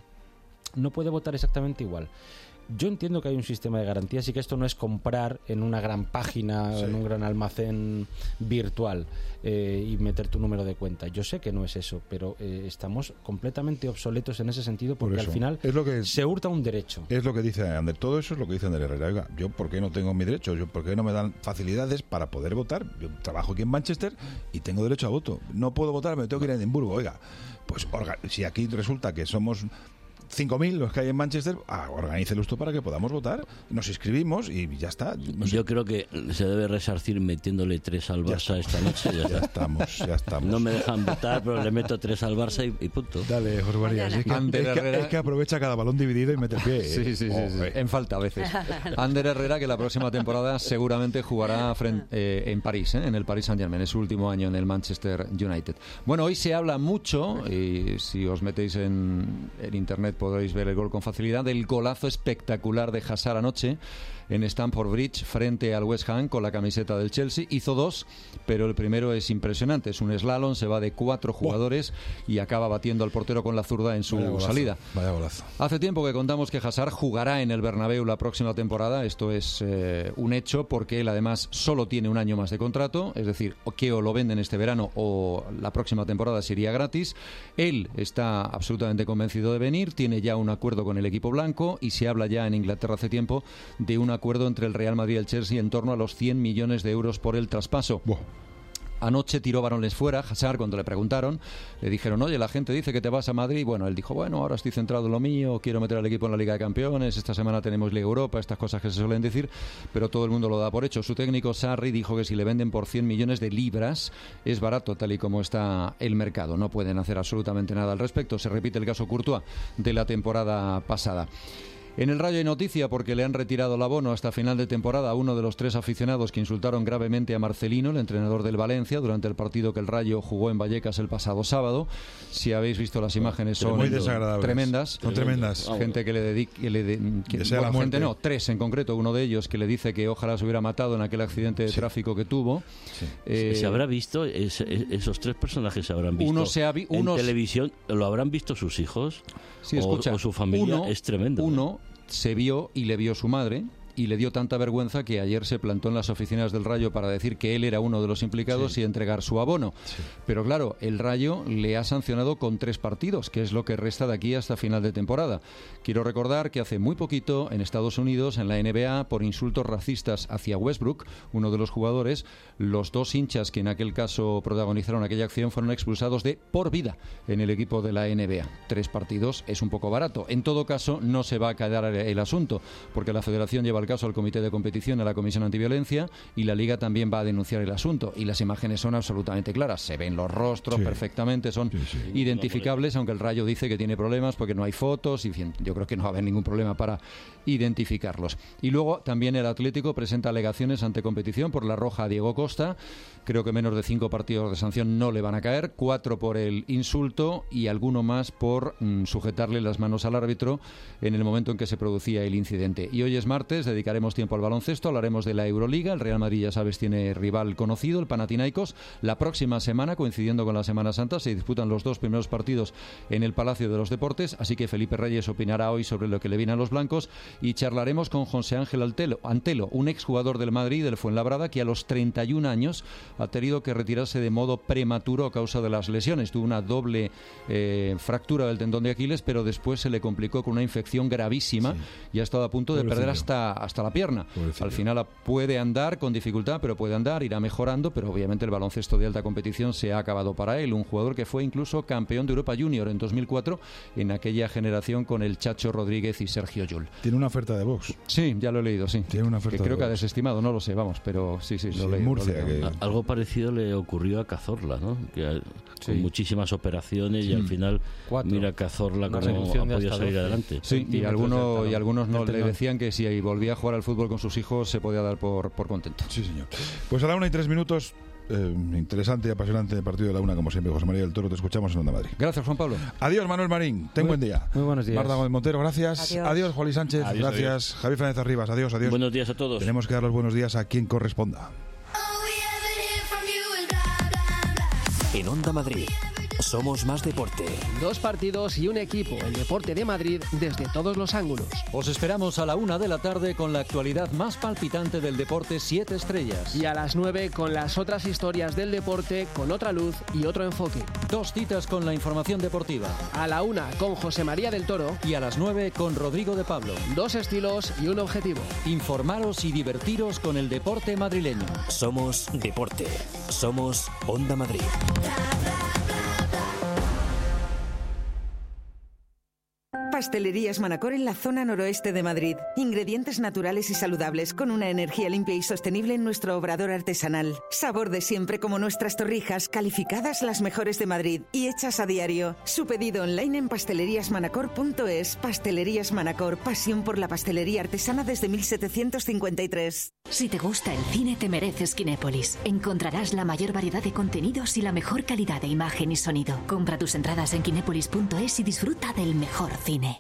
no puede votar exactamente igual? Yo entiendo que hay un sistema de garantías y que esto no es comprar en una gran página, sí. en un gran almacén virtual eh, y meter tu número de cuenta. Yo sé que no es eso, pero eh, estamos completamente obsoletos en ese sentido porque Por al final es lo que, se hurta un derecho. Es lo que dice Ander. Todo eso es lo que dice Ander Herrera. Oiga, yo ¿por qué no tengo mi derecho? Yo ¿por qué no me dan facilidades para poder votar? Yo trabajo aquí en Manchester y tengo derecho a voto. No puedo votar, me tengo que ir a Edimburgo. Oiga, pues orga, si aquí resulta que somos cinco mil los que hay en Manchester, ah, organícelo esto para que podamos votar, nos inscribimos y ya está. No sé. Yo creo que se debe resarcir metiéndole tres al Barça esta noche. Ya, ya estamos, ya estamos. No me dejan votar, pero le meto tres al Barça y, y punto. Dale, José María. Es que, Ander es, Herrera... que, es que aprovecha cada balón dividido y mete el pie. Sí, sí, sí, oh, sí, sí. En falta a veces. Ander Herrera, que la próxima temporada seguramente jugará frente, eh, en París, eh, en el Paris Saint-Germain. Es su último año en el Manchester United. Bueno, hoy se habla mucho, y si os metéis en, en internet podréis ver el gol con facilidad, del golazo espectacular de Hazard anoche en Stamford Bridge frente al West Ham con la camiseta del Chelsea. Hizo dos, pero el primero es impresionante. Es un slalom, se va de cuatro jugadores oh. y acaba batiendo al portero con la zurda en su vaya golazo, salida. Vaya golazo. Hace tiempo que contamos que Hazard jugará en el Bernabéu la próxima temporada. Esto es eh, un hecho porque él además solo tiene un año más de contrato, es decir, o que o lo venden este verano o la próxima temporada sería gratis. Él está absolutamente convencido de venir, tiene ya un acuerdo con el equipo blanco y se habla ya en Inglaterra hace tiempo de una acuerdo entre el Real Madrid y el Chelsea en torno a los cien millones de euros por el traspaso. Buah. Anoche tiró balones fuera, Hazard, cuando le preguntaron, le dijeron, oye, la gente dice que te vas a Madrid. Bueno, él dijo, bueno, ahora estoy centrado en lo mío, quiero meter al equipo en la Liga de Campeones, esta semana tenemos Liga Europa, estas cosas que se suelen decir, pero todo el mundo lo da por hecho. Su técnico, Sarri, dijo que si le venden por cien millones de libras, es barato, tal y como está el mercado. No pueden hacer absolutamente nada al respecto. Se repite el caso Courtois de la temporada pasada. En el Rayo hay noticia porque le han retirado el abono hasta final de temporada a uno de los tres aficionados que insultaron gravemente a Marcelino, el entrenador del Valencia, durante el partido que el Rayo jugó en Vallecas el pasado sábado. Si habéis visto las imágenes, son muy desagradables. Tremendas. Son tremendas. Gente que le dedica... Que le de, que, que bueno, gente no, tres en concreto. Uno de ellos que le dice que ojalá se hubiera matado en aquel accidente de sí. tráfico que tuvo. Sí. Eh, ¿Se habrá visto? Es, es, esos tres personajes se habrán visto uno se ha vi, en unos, televisión. ¿Lo habrán visto sus hijos? Sí, escucha, o, o su familia. Uno, es tremendo. Uno se vio y le vio su madre y le dio tanta vergüenza que ayer se plantó en las oficinas del Rayo para decir que él era uno de los implicados sí. y entregar su abono. Sí. Pero claro, el Rayo le ha sancionado con tres partidos, que es lo que resta de aquí hasta final de temporada. Quiero recordar que hace muy poquito en Estados Unidos, en la N B A, por insultos racistas hacia Westbrook, uno de los jugadores, los dos hinchas que en aquel caso protagonizaron aquella acción fueron expulsados de por vida en el equipo de la N B A. Tres partidos es un poco barato. En todo caso, no se va a quedar el asunto, porque la Federación lleva el caso al Comité de Competición, a la Comisión Antiviolencia, y la Liga también va a denunciar el asunto. Y las imágenes son absolutamente claras. Se ven los rostros sí. perfectamente, son sí, sí. identificables, aunque el Rayo dice que tiene problemas porque no hay fotos, y yo creo que no va a haber ningún problema para identificarlos. Y luego también el Atlético presenta alegaciones ante competición por la roja a Diego Costa. Creo que menos de cinco partidos de sanción no le van a caer, cuatro por el insulto y alguno más por mm, sujetarle las manos al árbitro en el momento en que se producía el incidente. Y hoy es martes, dedicaremos tiempo al baloncesto, hablaremos de la Euroliga. El Real Madrid, ya sabes, tiene rival conocido, el Panathinaikos. La próxima semana, coincidiendo con la Semana Santa, se disputan los dos primeros partidos en el Palacio de los Deportes, así que Felipe Reyes opinará hoy sobre lo que le viene a los blancos y charlaremos con José Ángel Antelo, Antelo un exjugador del Madrid, del Fuenlabrada, que a los treinta y un años ha tenido que retirarse de modo prematuro a causa de las lesiones. Tuvo una doble eh, fractura del tendón de Aquiles, pero después se le complicó con una infección gravísima sí. y ha estado a punto de Pobrecillo. perder hasta, hasta la pierna. Pobrecillo. Al final puede andar con dificultad, pero puede andar, irá mejorando, pero obviamente el baloncesto de alta competición se ha acabado para él. Un jugador que fue incluso campeón de Europa Junior en dos mil cuatro, en aquella generación con el Chacho Rodríguez y Sergio Llull. Tiene una oferta de box. Sí, ya lo he leído, sí. Tiene una oferta que creo de que box. ha desestimado, no lo sé, vamos, pero sí, sí, sí lo leí. Murcia, lo leí. que... Algo parecido le ocurrió a Cazorla, ¿no? Que sí. Con muchísimas operaciones sí. y al final Cuatro. mira Cazorla cómo ha podido salir adelante. Sí, y algunos, y algunos no le decían que si volvía a jugar al fútbol con sus hijos se podía dar por, por contento. Sí, señor. Pues a la una y tres minutos. Eh, interesante y apasionante partido de la una, como siempre. José María del Toro, te escuchamos en Onda Madrid. Gracias, Juan Pablo. Adiós, Manuel Marín. Ten muy, buen día. Muy buenos días. Marta Gómez Montero, gracias. Adiós, adiós Juan Luis Sánchez. Adiós, gracias. Adiós. Javier Fernández Arribas. Adiós, adiós. Buenos días a todos. Tenemos que dar los buenos días a quien corresponda. En Onda Madrid. Somos más deporte. Dos partidos y un equipo, el deporte de Madrid, desde todos los ángulos. Os esperamos a la una de la tarde con la actualidad más palpitante del deporte siete estrellas. Y a las nueve con las otras historias del deporte con otra luz y otro enfoque. Dos citas con la información deportiva. A la una con José María del Toro. Y a las nueve con Rodrigo de Pablo. Dos estilos y un objetivo. Informaros y divertiros con el deporte madrileño. Somos deporte. Somos Onda Madrid. Pastelerías Manacor en la zona noroeste de Madrid. Ingredientes naturales y saludables con una energía limpia y sostenible en nuestro obrador artesanal. Sabor de siempre como nuestras torrijas, calificadas las mejores de Madrid y hechas a diario. Su pedido online en pastelerías manacor punto es. Pastelerías Manacor, pasión por la pastelería artesana desde mil setecientos cincuenta y tres. Si te gusta el cine, te mereces Kinépolis. Encontrarás la mayor variedad de contenidos y la mejor calidad de imagen y sonido. Compra tus entradas en kinépolis punto es y disfruta del mejor cine.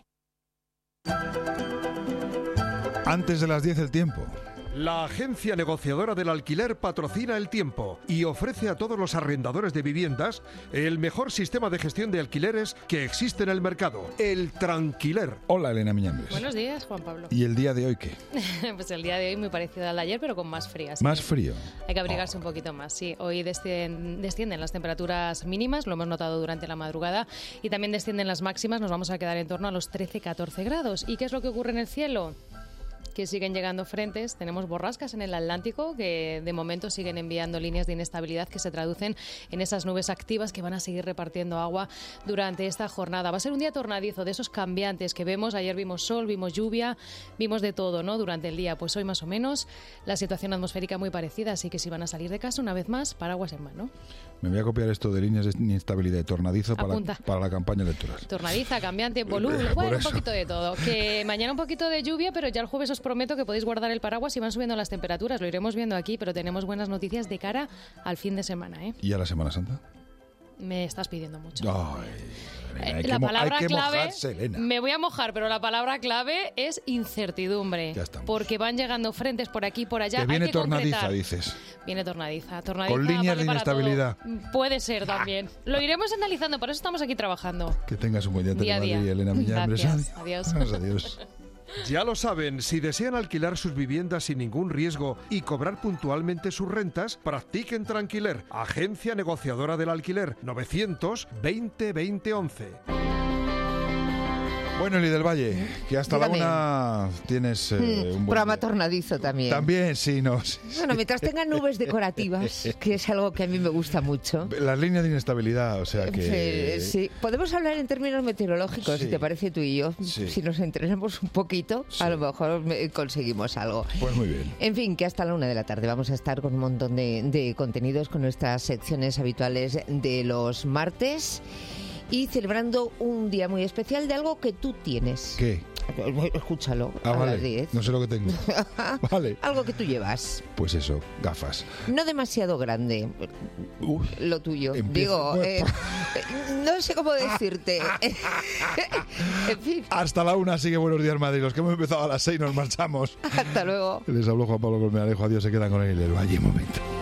Antes de las diez el tiempo. La agencia negociadora del alquiler patrocina el tiempo y ofrece a todos los arrendadores de viviendas el mejor sistema de gestión de alquileres que existe en el mercado, el Tranquiler. Hola, Elena Miñambres. Buenos días, Juan Pablo. ¿Y el día de hoy qué? Pues el día de hoy muy parecido al de ayer, pero con más frío. ¿Más frío? Hay que abrigarse oh. un poquito más, sí. Hoy descienden, descienden las temperaturas mínimas, lo hemos notado durante la madrugada, y también descienden las máximas, nos vamos a quedar en torno a los trece a catorce grados. ¿Y qué es lo que ocurre en el cielo? que siguen llegando frentes. Tenemos borrascas en el Atlántico que de momento siguen enviando líneas de inestabilidad que se traducen en esas nubes activas que van a seguir repartiendo agua durante esta jornada. Va a ser un día tornadizo, de esos cambiantes que vemos. Ayer vimos sol, vimos lluvia, vimos de todo, ¿no? Durante el día. Pues hoy más o menos la situación atmosférica muy parecida, así que si van a salir de casa una vez más, paraguas en mano. Me voy a copiar esto de líneas de inestabilidad y tornadizo para la, para la campaña electoral. Tornadiza, cambiante, voluble, bueno, un poquito de todo. Que mañana un poquito de lluvia, pero ya el jueves os prometo que podéis guardar el paraguas y van subiendo las temperaturas. Lo iremos viendo aquí, pero tenemos buenas noticias de cara al fin de semana, ¿eh? ¿Y a la Semana Santa? Me estás pidiendo mucho. Ay, Elena, hay la que, palabra hay que clave, mojarse, Elena. Me voy a mojar, pero la palabra clave es incertidumbre. Ya estamos. Porque van llegando frentes por aquí y por allá. Que viene hay que tornadiza, concretar. dices. Viene tornadiza. tornadiza Con líneas vale de inestabilidad. Puede ser también. Lo iremos analizando, por eso estamos aquí trabajando. Que tengas un buen día, día, Madrid, día. Elena Miñambres. Gracias. Adiós. Adiós. Adiós. Ya lo saben, si desean alquilar sus viviendas sin ningún riesgo y cobrar puntualmente sus rentas, practiquen Tranquiler, agencia negociadora del alquiler, novecientos veinte veinte once. Bueno, Eli del Valle, que hasta Dígame. la una tienes eh, Mm, un buen programa día. tornadizo también. También, sí, no. Sí, Bueno, mientras tengan nubes decorativas, que es algo que a mí me gusta mucho. Las líneas de inestabilidad, o sea que... Sí, sí. Podemos hablar en términos meteorológicos, Sí. si te parece tú y yo. Sí. Si nos entrenamos un poquito, Sí. a lo mejor me- conseguimos algo. Pues muy bien. En fin, que hasta la una de la tarde vamos a estar con un montón de, de contenidos, con nuestras secciones habituales de los martes y celebrando un día muy especial de algo que tú tienes. ¿Qué? Escúchalo Ah, a vale. las diez. No sé lo que tengo. Vale. Algo que tú llevas. Pues eso, gafas. No demasiado grande, lo tuyo. Empieza- Digo, bueno. eh, no sé cómo decirte. En fin, Hasta la una, sigue Buenos Días Madrid. Los que hemos empezado a las seis nos marchamos. hasta luego. Les habló Juan Pablo Colmenarejo. Adiós, se quedan con él el Valle un momento.